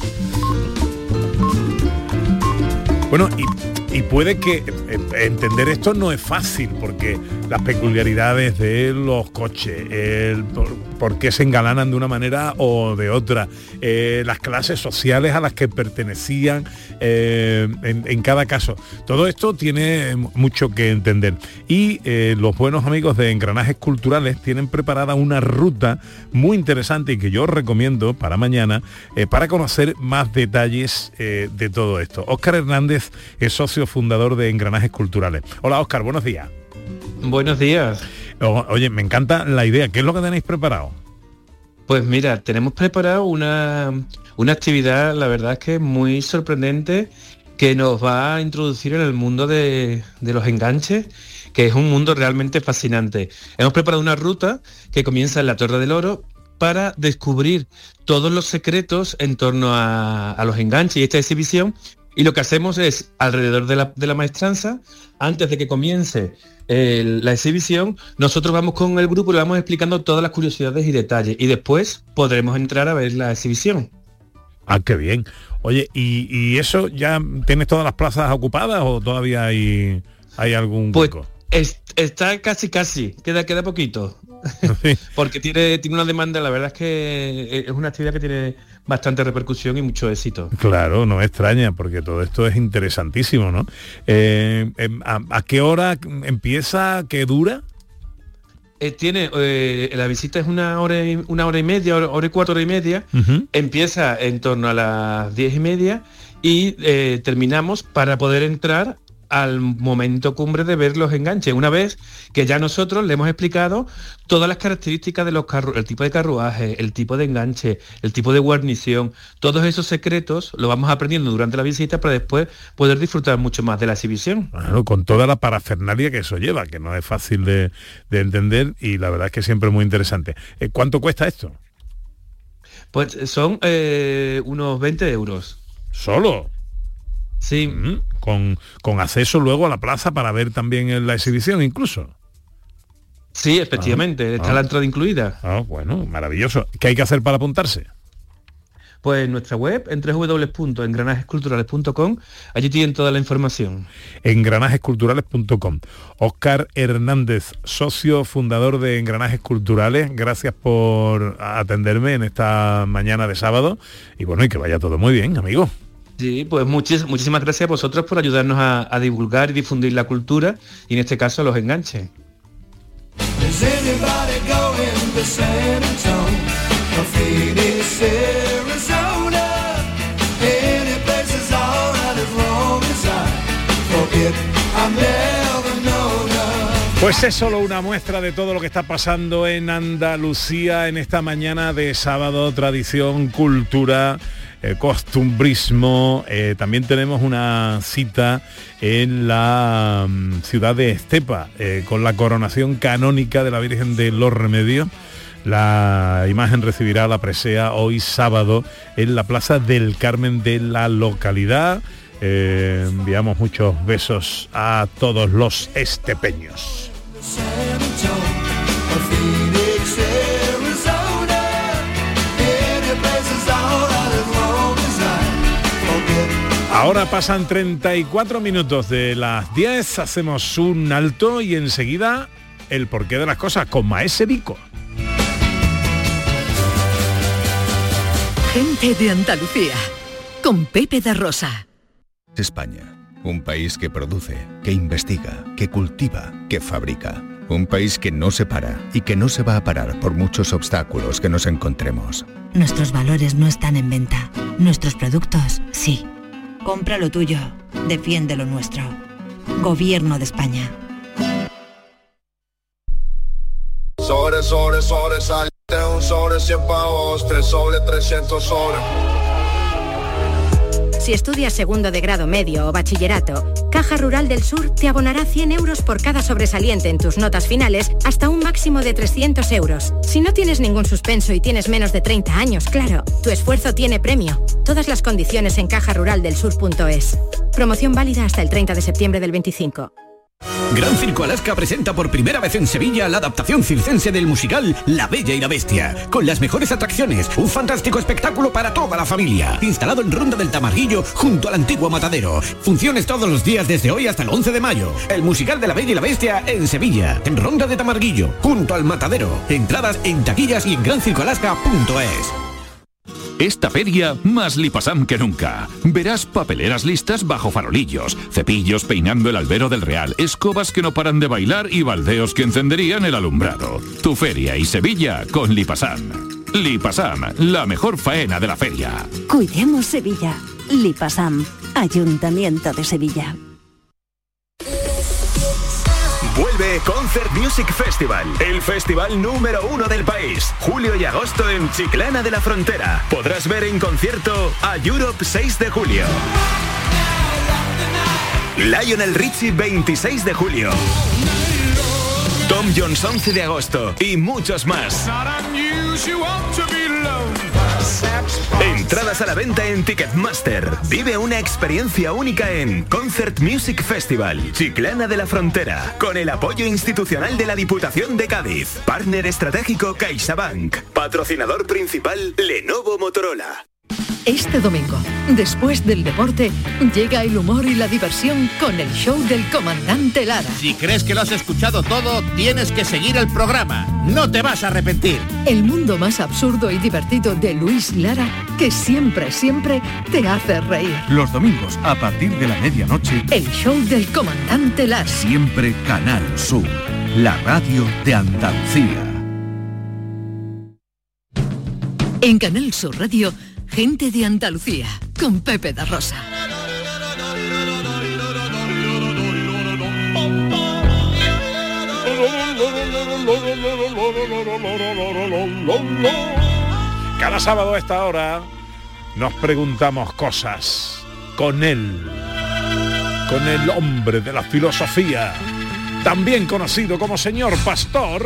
Bueno, y, y puede que eh, entender esto no es fácil, porque las peculiaridades de los coches, el por, por qué se engalanan de una manera o de otra, eh, las clases sociales a las que pertenecían eh, en, en cada caso. Todo esto tiene mucho que entender. Y eh, los buenos amigos de Engranajes Culturales tienen preparada una ruta muy interesante y que yo os recomiendo para mañana, eh, para conocer más detalles eh, de todo esto. Óscar Hernández es socio fundador de Engranajes Culturales. Hola Óscar, buenos días. Buenos días. O, oye, me encanta la idea. ¿Qué es lo que tenéis preparado? Pues mira, tenemos preparado una, una actividad, la verdad es que muy sorprendente, que nos va a introducir en el mundo de, de los enganches, que es un mundo realmente fascinante. Hemos preparado una ruta que comienza en la Torre del Oro para descubrir todos los secretos en torno a, a los enganches y esta exhibición. Y lo que hacemos es, alrededor de la, de la maestranza, antes de que comience el, la exhibición, nosotros vamos con el grupo y le vamos explicando todas las curiosidades y detalles. Y después podremos entrar a ver la exhibición. Ah, qué bien. Oye, ¿y, y eso ya tienes todas las plazas ocupadas o todavía hay, hay algún pues hueco? Es, está casi, casi. Queda, queda poquito. Sí. Porque tiene, tiene una demanda, la verdad es que es una actividad que tiene bastante repercusión y mucho éxito. Claro, no me extraña, porque todo esto es interesantísimo, ¿no? Eh, ¿a, ¿A qué hora empieza? ¿Qué dura? Eh, tiene, eh, la visita es una hora y, una hora y media, hora, hora y cuatro, hora y media. Uh-huh. Empieza en torno a las diez y media y eh, terminamos para poder entrar al momento cumbre de ver los enganches, una vez que ya nosotros le hemos explicado todas las características de los carruajes, el tipo de carruaje, el tipo de enganche, el tipo de guarnición, todos esos secretos los vamos aprendiendo durante la visita para después poder disfrutar mucho más de la exhibición. Claro, con toda la parafernalia que eso lleva, que no es fácil de, de entender y la verdad es que siempre es muy interesante. ¿Cuánto cuesta esto? Pues son eh, unos veinte euros. ¿Solo? Sí. Mm, con, con acceso luego a la plaza para ver también la exhibición incluso. Sí, efectivamente, ah, está ah. la entrada incluida. Ah, bueno, maravilloso. ¿Qué hay que hacer para apuntarse? Pues en nuestra web, en doble u doble u doble u punto engranajes culturales punto com, allí tienen toda la información. engranajes culturales punto com. Óscar Hernández, socio fundador de Engranajes Culturales, gracias por atenderme en esta mañana de sábado. Y bueno, y que vaya todo muy bien, amigo. Sí, pues muchis, muchísimas gracias a vosotros por ayudarnos a, a divulgar y difundir la cultura y en este caso los enganches. Pues es solo una muestra de todo lo que está pasando en Andalucía en esta mañana de sábado, tradición, cultura. eh, costumbrismo. Eh, también tenemos una cita en la um, ciudad de Estepa, eh, con la coronación canónica de la Virgen de los Remedios. La imagen recibirá la presea hoy sábado en la Plaza del Carmen de la localidad. Eh, enviamos muchos besos a todos los estepeños. Ahora pasan treinta y cuatro minutos de las diez, hacemos un alto y enseguida el porqué de las cosas con Maese Vico. Gente de Andalucía, con Pepe da Rosa. España, un país que produce, que investiga, que cultiva, que fabrica. Un país que no se para y que no se va a parar por muchos obstáculos que nos encontremos. Nuestros valores no están en venta. Nuestros productos, sí. Compra lo tuyo. Defiende lo nuestro. Gobierno de España. Sobre, sobre, sobre, salte un sobre cien pavos, tres sobre trescientos sobre. Si estudias segundo de grado medio o bachillerato, Caja Rural del Sur te abonará cien euros por cada sobresaliente en tus notas finales hasta un máximo de trescientos euros. Si no tienes ningún suspenso y tienes menos de treinta años, claro, tu esfuerzo tiene premio. Todas las condiciones en caja rural del sur punto es. Promoción válida hasta el treinta de septiembre del veinticinco. Gran Circo Alaska presenta por primera vez en Sevilla la adaptación circense del musical La Bella y la Bestia, con las mejores atracciones, un fantástico espectáculo para toda la familia, instalado en Ronda del Tamarguillo junto al antiguo matadero. Funciones todos los días desde hoy hasta el once de mayo. El musical de La Bella y la Bestia en Sevilla, en Ronda de Tamarguillo, junto al matadero. Entradas en taquillas y en gran circo alaska punto es. Esta feria, más Lipasam que nunca. Verás papeleras listas bajo farolillos, cepillos peinando el albero del Real, escobas que no paran de bailar y baldeos que encenderían el alumbrado. Tu feria y Sevilla con Lipasam. Lipasam, la mejor faena de la feria. Cuidemos Sevilla. Lipasam, Ayuntamiento de Sevilla. Vuelve Concert Music Festival, el festival número uno del país. Julio y agosto en Chiclana de la Frontera. Podrás ver en concierto a Europe seis de julio. Lionel Richie veintiséis de julio. Tom Jones once de agosto. Y muchos más. Entradas a la venta en Ticketmaster. Vive una experiencia única en Concert Music Festival, Chiclana de la Frontera, con el apoyo institucional de la Diputación de Cádiz. Partner estratégico CaixaBank. Patrocinador principal Lenovo Motorola. Este domingo, después del deporte, llega el humor y la diversión con el show del comandante Lara. Si crees que lo has escuchado todo, tienes que seguir el programa. No te vas a arrepentir. El mundo más absurdo y divertido de Luis Lara, que siempre, siempre te hace reír. Los domingos, a partir de la medianoche, el show del comandante Lara. Siempre Canal Sur, la radio de Andalucía. En Canal Sur Radio, Gente de Andalucía, con Pepe da Rosa. Cada sábado a esta hora nos preguntamos cosas con él, con el hombre de la filosofía, también conocido como señor pastor,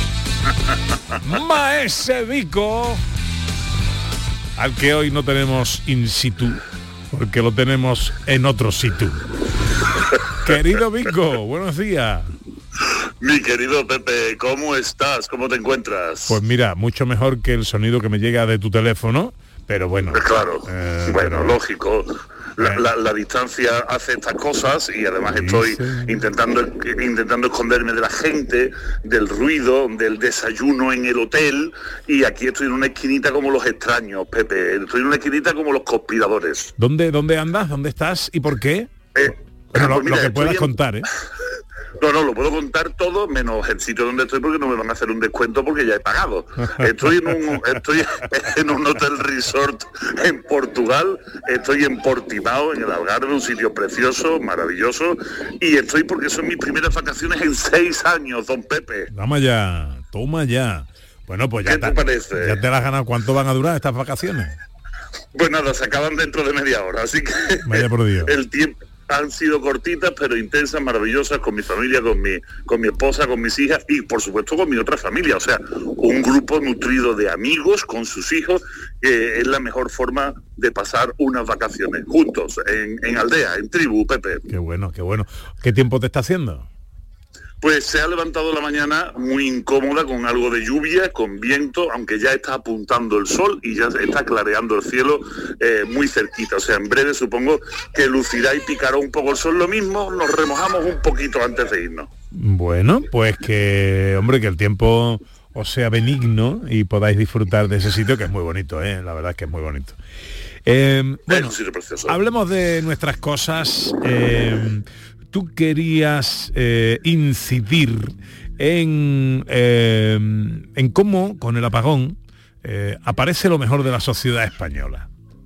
Maese Vico, al que hoy no tenemos in situ, porque lo tenemos en otro situ. Querido Vico, buenos días. Mi querido Pepe, ¿cómo estás? ¿Cómo te encuentras? Pues mira, mucho mejor que el sonido que me llega de tu teléfono, pero bueno. Claro, eh, bueno, pero... lógico. La, eh. la, la distancia hace estas cosas y además Sí, estoy sí. intentando intentando esconderme de la gente, del ruido, del desayuno en el hotel, y aquí estoy en una esquinita como los extraños, Pepe. Estoy en una esquinita como los conspiradores. ¿Dónde, dónde andas? ¿Dónde estás? ¿Y por qué? Eh, Bueno, lo, pues mira, lo que estoy puedas en- contar, ¿eh? No, no, lo puedo contar todo menos el sitio donde estoy porque no me van a hacer un descuento porque ya he pagado. Estoy en un, estoy en un hotel resort en Portugal, estoy en Portimao, en el Algarve, un sitio precioso, maravilloso, y estoy porque son mis primeras vacaciones en seis años, don Pepe. Toma ya, toma ya. Bueno, pues ya ¿Qué te parece? ya te las has ganado. ¿Cuánto van a durar estas vacaciones? Pues nada, se acaban dentro de media hora, así que Vaya por Dios. el tiempo han sido cortitas, pero intensas, maravillosas, con mi familia, con mi, con mi esposa, con mis hijas y, por supuesto, con mi otra familia. O sea, un grupo nutrido de amigos con sus hijos, que es la mejor forma de pasar unas vacaciones juntos, en, en aldea, en tribu, Pepe. Qué bueno, qué bueno. ¿Qué tiempo te está haciendo? Pues se ha levantado la mañana muy incómoda, con algo de lluvia, con viento, aunque ya está apuntando el sol y ya está clareando el cielo eh, muy cerquita. O sea, en breve supongo que lucirá y picará un poco el sol. Lo mismo, nos remojamos un poquito antes de irnos. Bueno, pues que, hombre, que el tiempo os sea benigno y podáis disfrutar de ese sitio, que es muy bonito, ¿eh? La verdad es que es muy bonito. Eh, bueno, es un sitio precioso. Hablemos de nuestras cosas. Eh, Tú querías eh, incidir en, eh, en cómo, con el apagón, eh, aparece lo mejor de la sociedad española.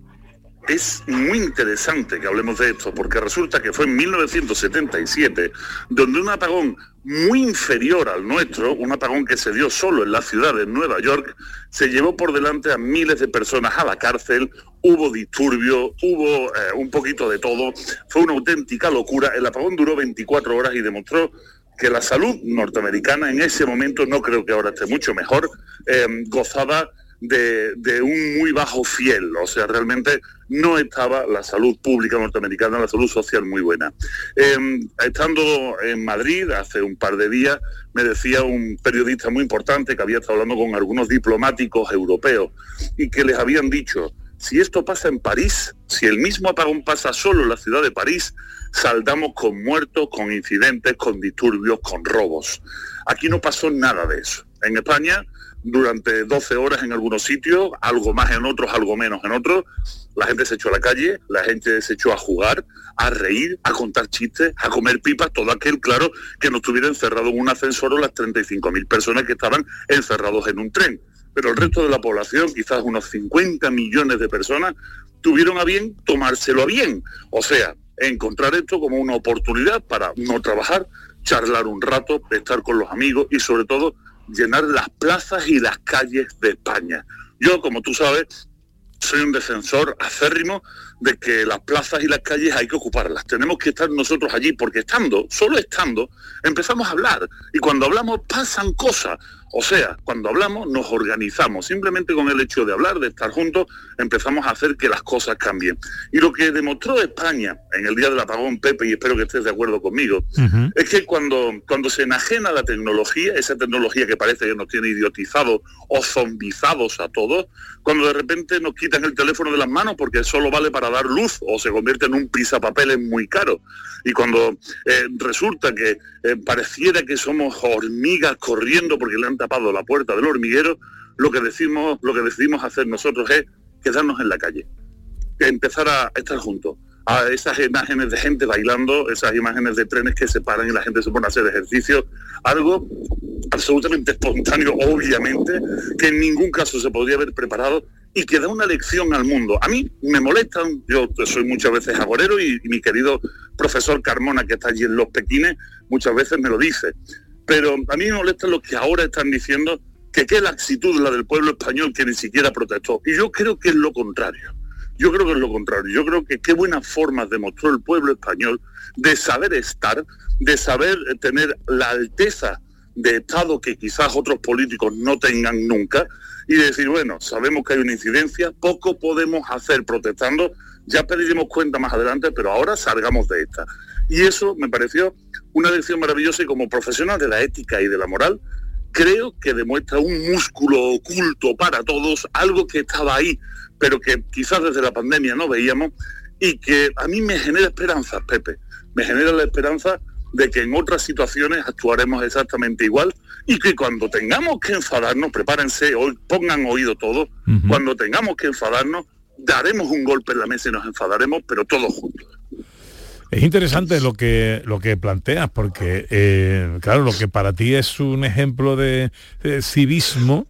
Es muy interesante que hablemos de esto, porque resulta que fue en mil novecientos setenta y siete, donde un apagón muy inferior al nuestro, un apagón que se dio solo en la ciudad de Nueva York, se llevó por delante a miles de personas a la cárcel, hubo disturbio, hubo eh, un poquito de todo, fue una auténtica locura. El apagón duró veinticuatro horas y demostró que la salud norteamericana en ese momento, no creo que ahora esté mucho mejor, eh, gozaba de, de un muy bajo fiel. O sea, realmente no estaba la salud pública norteamericana, la salud social muy buena. Eh, estando en Madrid hace un par de días, me decía un periodista muy importante que había estado hablando con algunos diplomáticos europeos y que les habían dicho: si esto pasa en París, si el mismo apagón pasa solo en la ciudad de París, saldamos con muertos, con incidentes, con disturbios, con robos. Aquí no pasó nada de eso. En España, durante doce horas en algunos sitios, algo más en otros, algo menos en otros, la gente se echó a la calle, la gente se echó a jugar, a reír, a contar chistes, a comer pipas, todo aquel, claro, que no estuviera encerrado en un ascensor o las treinta y cinco mil personas que estaban encerrados en un tren. Pero el resto de la población, quizás unos cincuenta millones de personas, tuvieron a bien tomárselo a bien. O sea, encontrar esto como una oportunidad para no trabajar, charlar un rato, estar con los amigos y sobre todo llenar las plazas y las calles de España. Yo, como tú sabes, soy un defensor acérrimo de que las plazas y las calles hay que ocuparlas. Tenemos que estar nosotros allí, porque estando, solo estando, empezamos a hablar. Y cuando hablamos pasan cosas. O sea, cuando hablamos nos organizamos. Simplemente con el hecho de hablar, de estar juntos, empezamos a hacer que las cosas cambien. Y lo que demostró España en el día del apagón, Pepe, y espero que estés de acuerdo conmigo, uh-huh. es que cuando, cuando se enajena la tecnología, esa tecnología que parece que nos tiene idiotizados o zombizados a todos, cuando de repente nos quitan el teléfono de las manos porque solo vale para dar luz o se convierte en un pisapapeles muy caro, y cuando eh, resulta que eh, pareciera que somos hormigas corriendo porque le han tapado la puerta del hormiguero, lo que decimos, lo que decidimos hacer nosotros es quedarnos en la calle, empezar a estar juntos. A esas imágenes de gente bailando, esas imágenes de trenes que se paran y la gente se pone a hacer ejercicio, algo absolutamente espontáneo, obviamente, que en ningún caso se podría haber preparado y que da una lección al mundo. A mí me molestan, yo soy muchas veces agorero y, y mi querido profesor Carmona, que está allí en Los Pequines, muchas veces me lo dice, pero a mí me molesta lo que ahora están diciendo, que qué laxitud la del pueblo español que ni siquiera protestó, y yo creo que es lo contrario. Yo creo que es lo contrario. Yo creo que qué buenas formas demostró el pueblo español de saber estar, de saber tener la alteza de Estado que quizás otros políticos no tengan nunca, y decir, bueno, sabemos que hay una incidencia, poco podemos hacer protestando, ya pediremos cuenta más adelante, pero ahora salgamos de esta. Y eso me pareció una lección maravillosa, y como profesional de la ética y de la moral, creo que demuestra un músculo oculto para todos, algo que estaba ahí, pero que quizás desde la pandemia no veíamos, y que a mí me genera esperanza, Pepe. Me genera la esperanza de que en otras situaciones actuaremos exactamente igual, y que cuando tengamos que enfadarnos, prepárense, hoy pongan oído todos, uh-huh. cuando tengamos que enfadarnos, daremos un golpe en la mesa y nos enfadaremos, pero todos juntos. Es interesante lo que lo que planteas, porque eh, claro, lo que para ti es un ejemplo de, de civismo,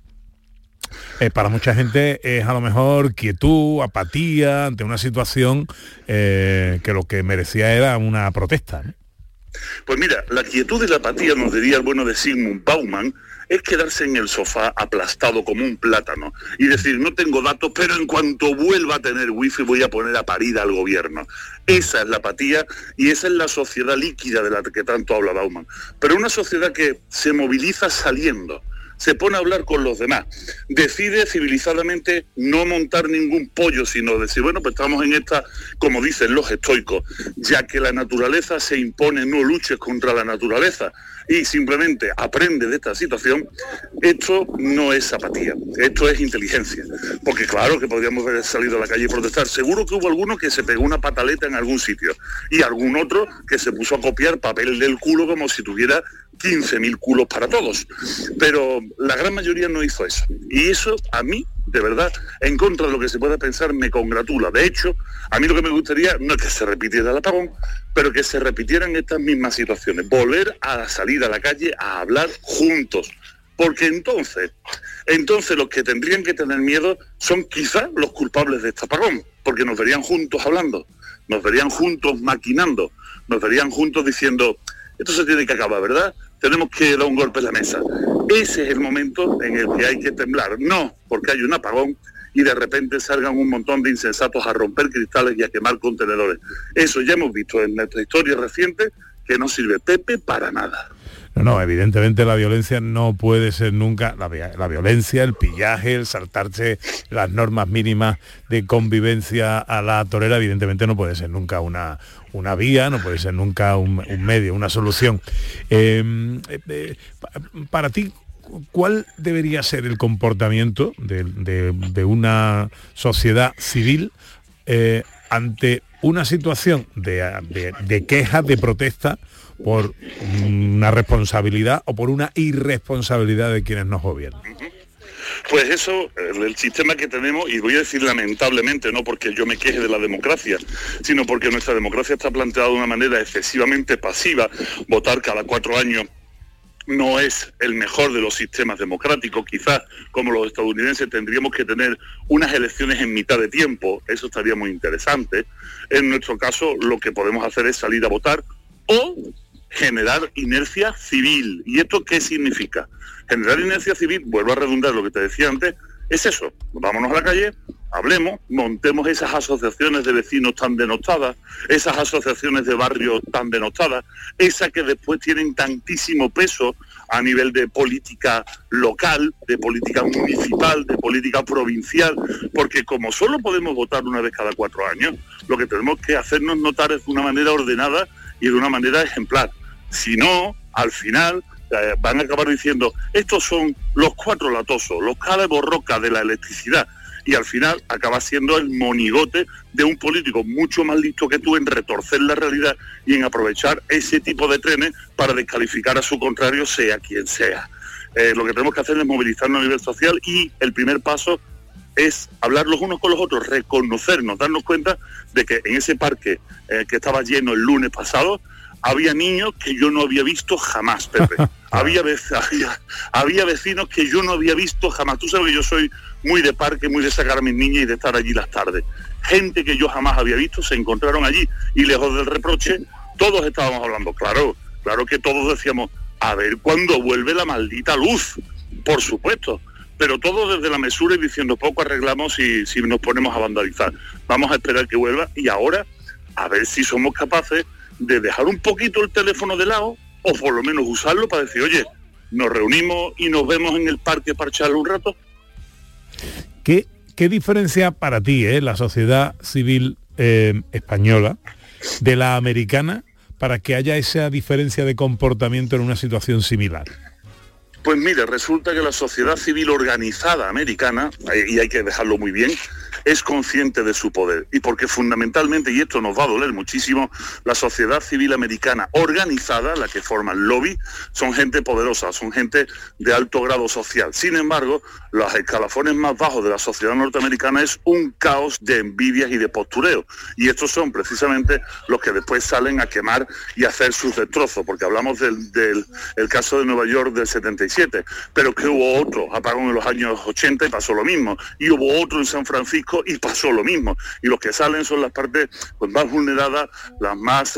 Eh, para mucha gente es a lo mejor quietud, apatía ante una situación eh, que lo que merecía era una protesta, ¿no? Pues mira, la quietud y la apatía, nos diría el bueno de Sigmund Bauman, es quedarse en el sofá aplastado como un plátano y decir, no tengo datos, pero en cuanto vuelva a tener wifi voy a poner a parir al gobierno. Esa es la apatía y esa es la sociedad líquida de la que tanto habla Bauman. Pero una sociedad que se moviliza saliendo, se pone a hablar con los demás, decide civilizadamente no montar ningún pollo, sino decir, bueno, pues estamos en esta, como dicen los estoicos, ya que la naturaleza se impone, no luches contra la naturaleza, y simplemente aprende de esta situación. Esto no es apatía, esto es inteligencia, porque claro que podríamos haber salido a la calle y protestar, seguro que hubo alguno que se pegó una pataleta en algún sitio, y algún otro que se puso a copiar papel del culo como si tuviera quince mil culos para todos, pero la gran mayoría no hizo eso, y eso a mí, de verdad, en contra de lo que se pueda pensar, me congratula. De hecho, a mí lo que me gustaría no es que se repitiera el apagón, pero que se repitieran estas mismas situaciones, volver a salir a la calle a hablar juntos, porque entonces, entonces los que tendrían que tener miedo son quizás los culpables de este apagón, porque nos verían juntos hablando, nos verían juntos maquinando, nos verían juntos diciendo, esto se tiene que acabar, ¿verdad? Tenemos que dar un golpe en la mesa. Ese es el momento en el que hay que temblar, no porque hay un apagón y de repente salgan un montón de insensatos a romper cristales y a quemar contenedores. Eso ya hemos visto en nuestra historia reciente, que no sirve Pepe para nada. No, no, evidentemente la violencia no puede ser nunca, la, la violencia, el pillaje, el saltarse las normas mínimas de convivencia a la torera, evidentemente no puede ser nunca una, una vía, no puede ser nunca un, un medio, una solución. Eh, eh, para ti, ¿cuál debería ser el comportamiento de, de, de una sociedad civil eh, ante una situación de, de, de queja, de protesta, por una responsabilidad o por una irresponsabilidad de quienes nos gobiernan? Pues eso, el sistema que tenemos, y voy a decir lamentablemente, no porque yo me queje de la democracia, sino porque nuestra democracia está planteada de una manera excesivamente pasiva. Votar cada cuatro años no es el mejor de los sistemas democráticos. Quizás, como los estadounidenses, tendríamos que tener unas elecciones en mitad de tiempo, eso estaría muy interesante. En nuestro caso, lo que podemos hacer es salir a votar o generar inercia civil. ¿Y esto qué significa? Generar inercia civil, vuelvo a redundar lo que te decía antes, es eso, vámonos a la calle, hablemos, montemos esas asociaciones de vecinos tan denostadas, esas asociaciones de barrios tan denostadas, esas que después tienen tantísimo peso a nivel de política local, de política municipal, de política provincial, porque como solo podemos votar una vez cada cuatro años, lo que tenemos que hacernos notar es de una manera ordenada y de una manera ejemplar. Si no, al final eh, van a acabar diciendo, estos son los cuatro latosos, los cara borroca de la electricidad, y al final acaba siendo el monigote de un político mucho más listo que tú en retorcer la realidad y en aprovechar ese tipo de trenes para descalificar a su contrario, sea quien sea. Eh, lo que tenemos que hacer es movilizarnos a nivel social, y el primer paso es hablar los unos con los otros, reconocernos, darnos cuenta de que en ese parque eh, que estaba lleno el lunes pasado, había niños que yo no había visto jamás, Pepe. había, había, había vecinos que yo no había visto jamás. Tú sabes que yo soy muy de parque, muy de sacar a mis niñas y de estar allí las tardes. Gente que yo jamás había visto se encontraron allí, y lejos del reproche, todos estábamos hablando. Claro, claro que todos decíamos, a ver cuándo vuelve la maldita luz, por supuesto. Pero todo desde la mesura y diciendo, poco arreglamos si, si nos ponemos a vandalizar. Vamos a esperar que vuelva, y ahora a ver si somos capaces de dejar un poquito el teléfono de lado, o por lo menos usarlo para decir, oye, nos reunimos y nos vemos en el parque para charlar un rato. ¿Qué, qué diferencia para ti eh, la sociedad civil eh, española de la americana para que haya esa diferencia de comportamiento en una situación similar? Pues mire, resulta que la sociedad civil organizada americana, y hay que dejarlo muy bien, es consciente de su poder. Y porque fundamentalmente, y esto nos va a doler muchísimo, la sociedad civil americana organizada, la que forma el lobby, son gente poderosa, son gente de alto grado social. Sin embargo, los escalafones más bajos de la sociedad norteamericana es un caos de envidias y de postureo. Y estos son precisamente los que después salen a quemar y a hacer sus destrozos, porque hablamos del, del el caso de Nueva York del setenta y siete, pero que hubo otro apagón en los años ochenta y pasó lo mismo, y hubo otro en San Francisco y pasó lo mismo, y los que salen son las partes pues, más vulneradas, las más eh,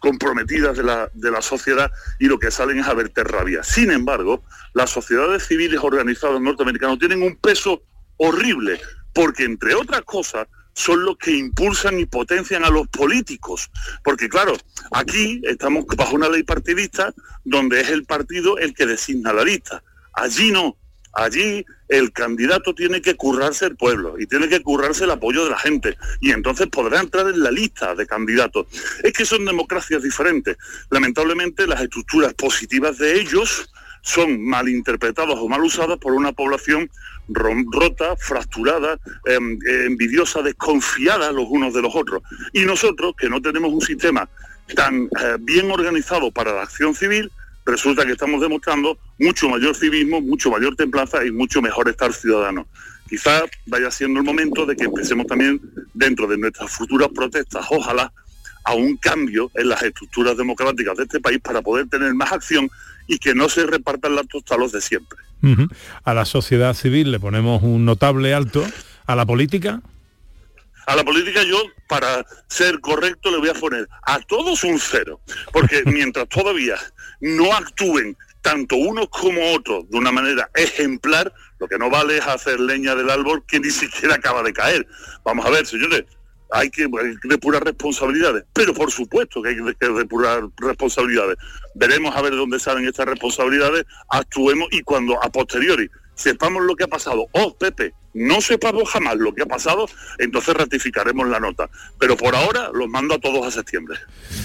comprometidas de la, de la sociedad, y lo que salen es a verter rabia. Sin embargo, las sociedades civiles organizadas norteamericanas tienen un peso horrible, porque entre otras cosas son los que impulsan y potencian a los políticos, porque claro, aquí estamos bajo una ley partidista donde es el partido el que designa la lista. Allí no, allí el candidato tiene que currarse el pueblo y tiene que currarse el apoyo de la gente, y entonces podrá entrar en la lista de candidatos. Es que son democracias diferentes. Lamentablemente las estructuras positivas de ellos son mal interpretadas o mal usadas por una población rota, fracturada, eh, envidiosa, desconfiada los unos de los otros. Y nosotros, que no tenemos un sistema tan eh, bien organizado para la acción civil, resulta que estamos demostrando mucho mayor civismo, mucho mayor templanza y mucho mejor estar ciudadano. Quizás vaya siendo el momento de que empecemos también, dentro de nuestras futuras protestas, ojalá, a un cambio en las estructuras democráticas de este país para poder tener más acción y que no se repartan las tostalos de siempre. Uh-huh. A la sociedad civil le ponemos un notable alto. ¿A la política? A la política yo, para ser correcto, le voy a poner a todos un cero, porque mientras todavía no actúen tanto unos como otros de una manera ejemplar, lo que no vale es hacer leña del árbol que ni siquiera acaba de caer. Vamos a ver, señores, hay que depurar responsabilidades, pero por supuesto que hay que depurar responsabilidades. Veremos a ver de dónde salen estas responsabilidades, actuemos, y cuando a posteriori sepamos lo que ha pasado, oh Pepe, no sepamos jamás lo que ha pasado, entonces ratificaremos la nota. Pero por ahora los mando a todos a septiembre.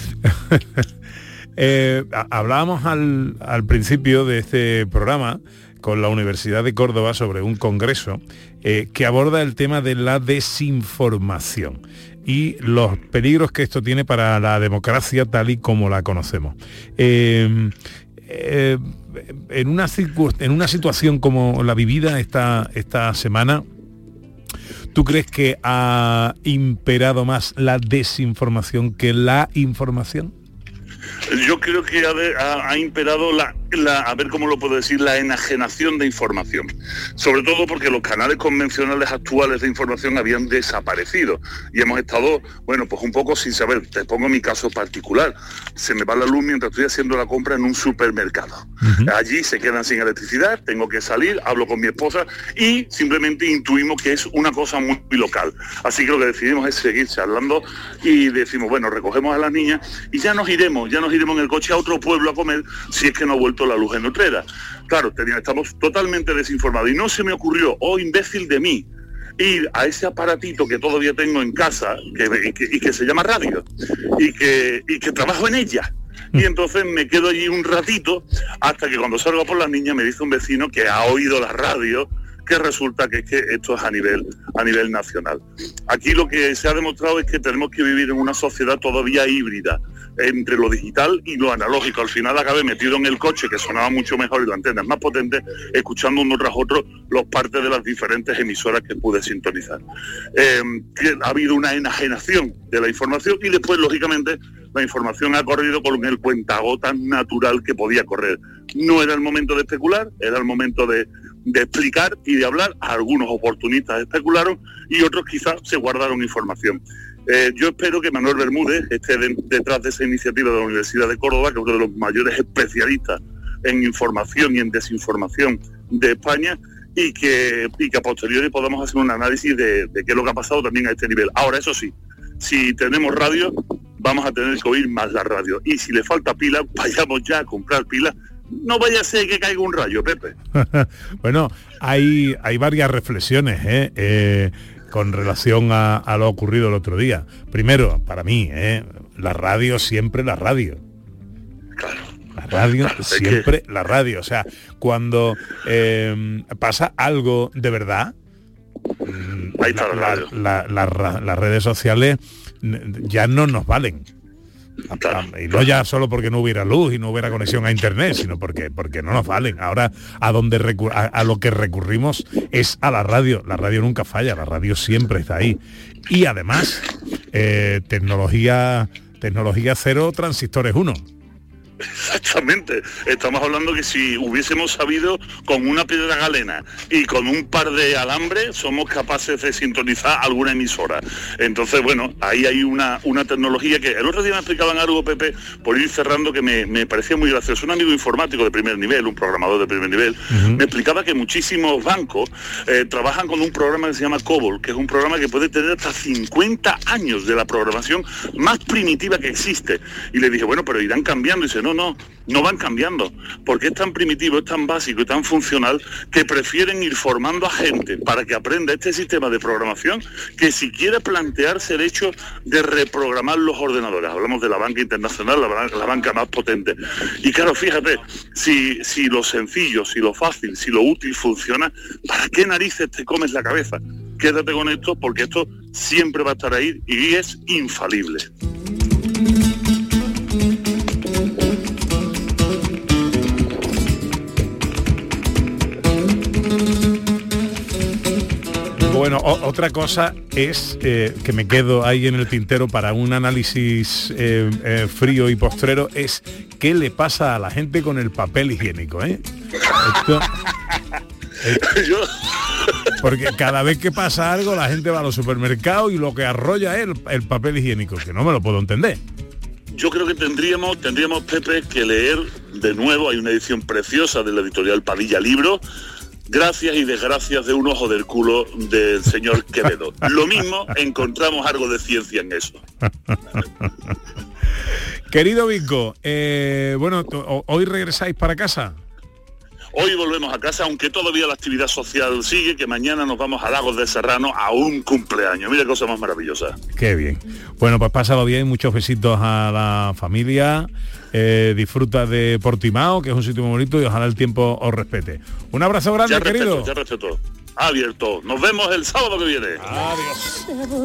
eh, hablábamos al, al principio de este programa con la Universidad de Córdoba sobre un congreso eh, que aborda el tema de la desinformación y los peligros que esto tiene para la democracia tal y como la conocemos. Eh, eh, en, una en una situación como la vivida esta, esta semana, ¿tú crees que ha imperado más la desinformación que la información? Yo creo que ha, de, ha, ha imperado la, la, a ver cómo lo puedo decir, la enajenación de información. Sobre todo porque los canales convencionales actuales de información habían desaparecido y hemos estado, bueno, pues un poco sin saber. Te pongo mi caso particular. Se me va la luz mientras estoy haciendo la compra en un supermercado. Uh-huh. Allí se quedan sin electricidad, tengo que salir, hablo con mi esposa y simplemente intuimos que es una cosa muy local. Así que lo que decidimos es seguir charlando y decimos, bueno, recogemos a las niñas y ya nos iremos, ya nos iremos en el coche a otro pueblo a comer si es que no ha vuelto la luz en Utrera. Claro, tenía, estamos totalmente desinformados y no se me ocurrió, oh imbécil de mí, ir a ese aparatito que todavía tengo en casa que, y, que, y que se llama radio y que, y que trabajo en ella. Y entonces me quedo allí un ratito hasta que cuando salgo por las niñas me dice un vecino que ha oído la radio, que resulta que es que esto es a nivel, a nivel nacional. Aquí lo que se ha demostrado es que tenemos que vivir en una sociedad todavía híbrida, entre lo digital y lo analógico. Al final acabé metido en el coche, que sonaba mucho mejor y la antena es más potente, escuchando uno tras otro los partes de las diferentes emisoras que pude sintonizar. Eh, que ha habido una enajenación de la información y después, lógicamente, la información ha corrido con el cuentagotas natural que podía correr. No era el momento de especular, era el momento de, de explicar y de hablar. Algunos oportunistas especularon y otros quizás se guardaron información. Eh, yo espero que Manuel Bermúdez esté de, detrás de esa iniciativa de la Universidad de Córdoba, que es uno de los mayores especialistas en información y en desinformación de España, y que, y que a posteriori podamos hacer un análisis de, de qué es lo que ha pasado también a este nivel. Ahora, eso sí, si tenemos radio, vamos a tener que oír más la radio. Y si le falta pila, vayamos ya a comprar pilas. No vaya a ser que caiga un rayo, Pepe. Bueno, hay, hay varias reflexiones, ¿eh? Eh, con relación a, a lo ocurrido el otro día. Primero, para mí, ¿eh? la radio siempre la radio. Claro. La radio claro, siempre que... la radio. O sea, cuando eh, pasa algo de verdad, ahí está la, la, radio. La, la, la, las redes sociales ya no nos valen. Claro. Y no ya solo porque no hubiera luz y no hubiera conexión a internet, sino porque, porque no nos valen. Ahora a donde recu- a, a lo que recurrimos es a la radio. La radio nunca falla, la radio siempre está ahí. Y además, eh, tecnología, tecnología cero, transistores uno. Exactamente, estamos hablando que si hubiésemos sabido con una piedra galena y con un par de alambres somos capaces de sintonizar alguna emisora. Entonces, bueno, ahí hay una, una tecnología que el otro día me explicaban algo, Pepe, por ir cerrando, que me, me parecía muy gracioso. Un amigo informático de primer nivel, un programador de primer nivel, uh-huh. me explicaba que muchísimos bancos eh, trabajan con un programa que se llama COBOL, que es un programa que puede tener hasta cincuenta años de la programación más primitiva que existe. Y le dije, bueno, pero irán cambiando. Y dice, no, no, no van cambiando, porque es tan primitivo, es tan básico y tan funcional que prefieren ir formando a gente para que aprenda este sistema de programación que si quiere plantearse el hecho de reprogramar los ordenadores. Hablamos de la banca internacional, la, la banca más potente. Y claro, fíjate, si, si lo sencillo, si lo fácil, si lo útil funciona, ¿para qué narices te comes la cabeza? Quédate con esto, porque esto siempre va a estar ahí y es infalible. Bueno, o, otra cosa es eh, que me quedo ahí en el tintero para un análisis eh, eh, frío y postrero, es qué le pasa a la gente con el papel higiénico, ¿eh? Esto, esto, porque cada vez que pasa algo la gente va a los supermercados y lo que arrolla es el, el papel higiénico, que no me lo puedo entender. Yo creo que tendríamos, tendríamos, Pepe, que leer de nuevo, hay una edición preciosa de la editorial Padilla Libro, Gracias y desgracias de un ojo del culo del señor Quevedo. Lo mismo, encontramos algo de ciencia en eso. Querido Vinco, eh, bueno, ¿hoy regresáis para casa? Hoy volvemos a casa, aunque todavía la actividad social sigue, que mañana nos vamos a Lagos de Serrano a un cumpleaños. Mira qué cosa más maravillosa. Qué bien. Bueno, pues pásalo bien, muchos besitos a la familia. Eh, disfruta de Portimao, que es un sitio muy bonito, y ojalá el tiempo os respete. Un abrazo grande, ya respeto, querido. Ya respeto. Abierto. Nos vemos el sábado que viene. Adiós.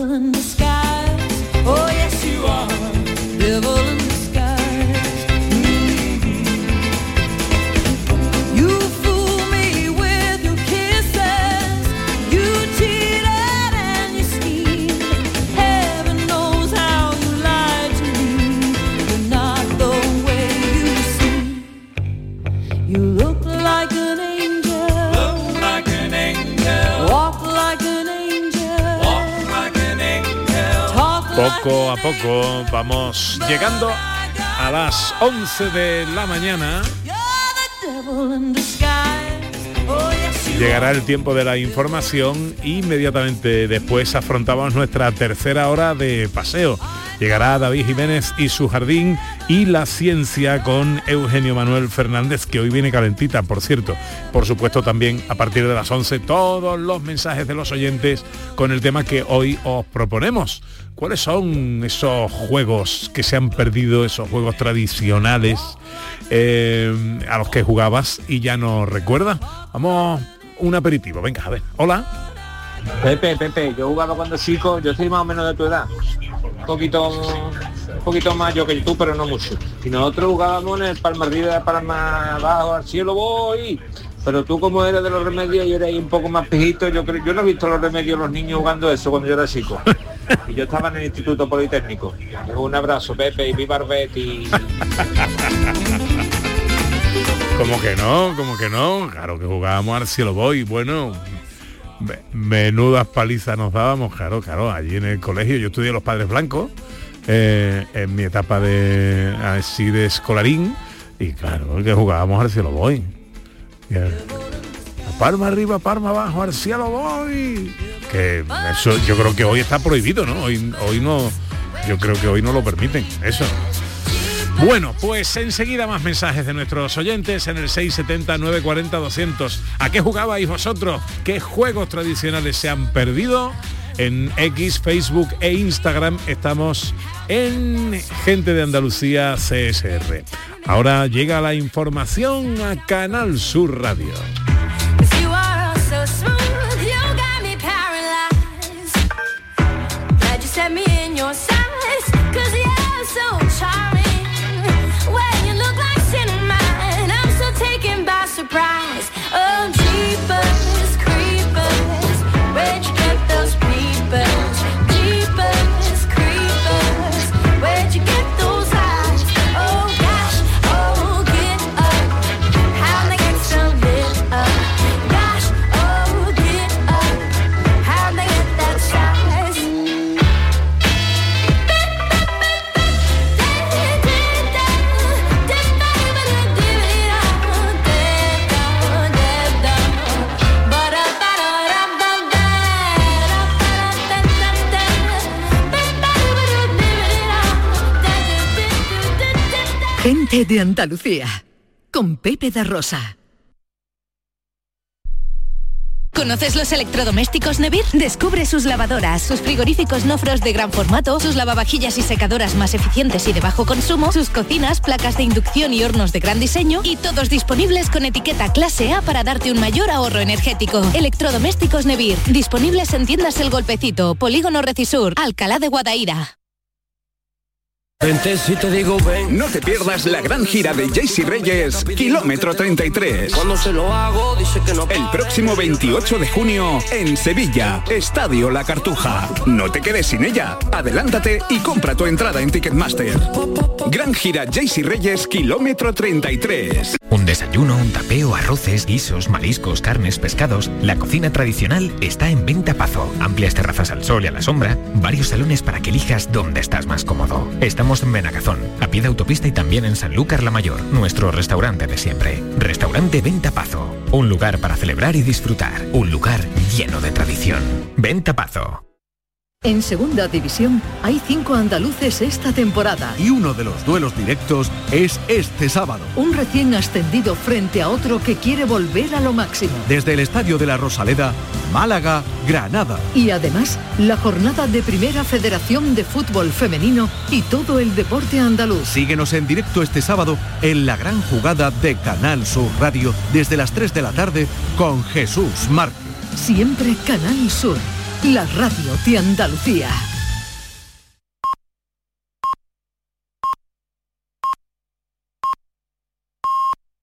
Poco a poco vamos llegando a las once de la mañana. Llegará el tiempo de la información. Inmediatamente después afrontamos nuestra tercera hora de paseo. Llegará David Jiménez y su jardín y la ciencia con Eugenio Manuel Fernández, que hoy viene calentita, por cierto. Por supuesto, también a partir de las once todos los mensajes de los oyentes con el tema que hoy os proponemos. ¿Cuáles son esos juegos que se han perdido, esos juegos tradicionales eh, a los que jugabas y ya no recuerdas? Vamos, un aperitivo, venga, a ver. Hola. Pepe, Pepe, yo jugaba cuando chico, yo soy más o menos de tu edad. Un poquito, un poquito más yo que tú, pero no mucho. Y nosotros jugábamos en el palma arriba, palma abajo, al cielo voy. Pero tú, como eres de los remedios y eres ahí un poco más pijito, yo creo, yo no he visto los remedios los niños jugando eso cuando yo era chico. Y yo estaba en el Instituto Politécnico. Un abrazo, Pepe, y viva Arbeti. Como que no, como que no. Claro que jugábamos al cielo voy. Bueno, menudas palizas nos dábamos, claro, claro, allí en el colegio. Yo estudié Los Padres Blancos eh, en mi etapa de así de escolarín, y claro, que jugábamos al cielo voy. Palma arriba, palma abajo, al cielo voy. Que eso yo creo que hoy está prohibido, ¿no? Hoy, hoy no, yo creo que hoy no lo permiten, eso. Bueno, pues enseguida más mensajes de nuestros oyentes en el seis setenta, nueve cuarenta, doscientos. ¿A qué jugabais vosotros? ¿Qué juegos tradicionales se han perdido? En X, Facebook e Instagram estamos en Gente de Andalucía C S R. Ahora llega la información a Canal Sur Radio. Gente de Andalucía, con Pepe da Rosa. ¿Conoces los electrodomésticos Nevir? Descubre sus lavadoras, sus frigoríficos no frost de gran formato, sus lavavajillas y secadoras más eficientes y de bajo consumo, sus cocinas, placas de inducción y hornos de gran diseño, y todos disponibles con etiqueta clase A para darte un mayor ahorro energético. Electrodomésticos Nevir, disponibles en tiendas El Golpecito, Polígono Recisur, Alcalá de Guadaira. Vente si te digo ven. No te pierdas la gran gira de Jaycee Reyes, Kilómetro treinta y tres. Cuando se lo hago, dice que no. El próximo veintiocho de junio, en Sevilla, Estadio La Cartuja. No te quedes sin ella. Adelántate y compra tu entrada en Ticketmaster. Gran gira Jaycee Reyes, Kilómetro treinta y tres. Un desayuno, un tapeo, arroces, guisos, mariscos, carnes, pescados. La cocina tradicional está en Venta Pazo. Amplias terrazas al sol y a la sombra. Varios salones para que elijas dónde estás más cómodo. Estamos en Benagazón, a pie de autopista, y también en Sanlúcar la Mayor, nuestro restaurante de siempre. Restaurante Venta Pazo. Un lugar para celebrar y disfrutar. Un lugar lleno de tradición. Venta Pazo. En Segunda División hay cinco andaluces esta temporada. Y uno de los duelos directos es este sábado. Un recién ascendido frente a otro que quiere volver a lo máximo. Desde el Estadio de la Rosaleda, Málaga, Granada. Y además, la jornada de Primera Federación de Fútbol Femenino y todo el deporte andaluz. Síguenos en directo este sábado en la gran jugada de Canal Sur Radio desde las tres de la tarde con Jesús Márquez. Siempre Canal Sur, la radio de Andalucía.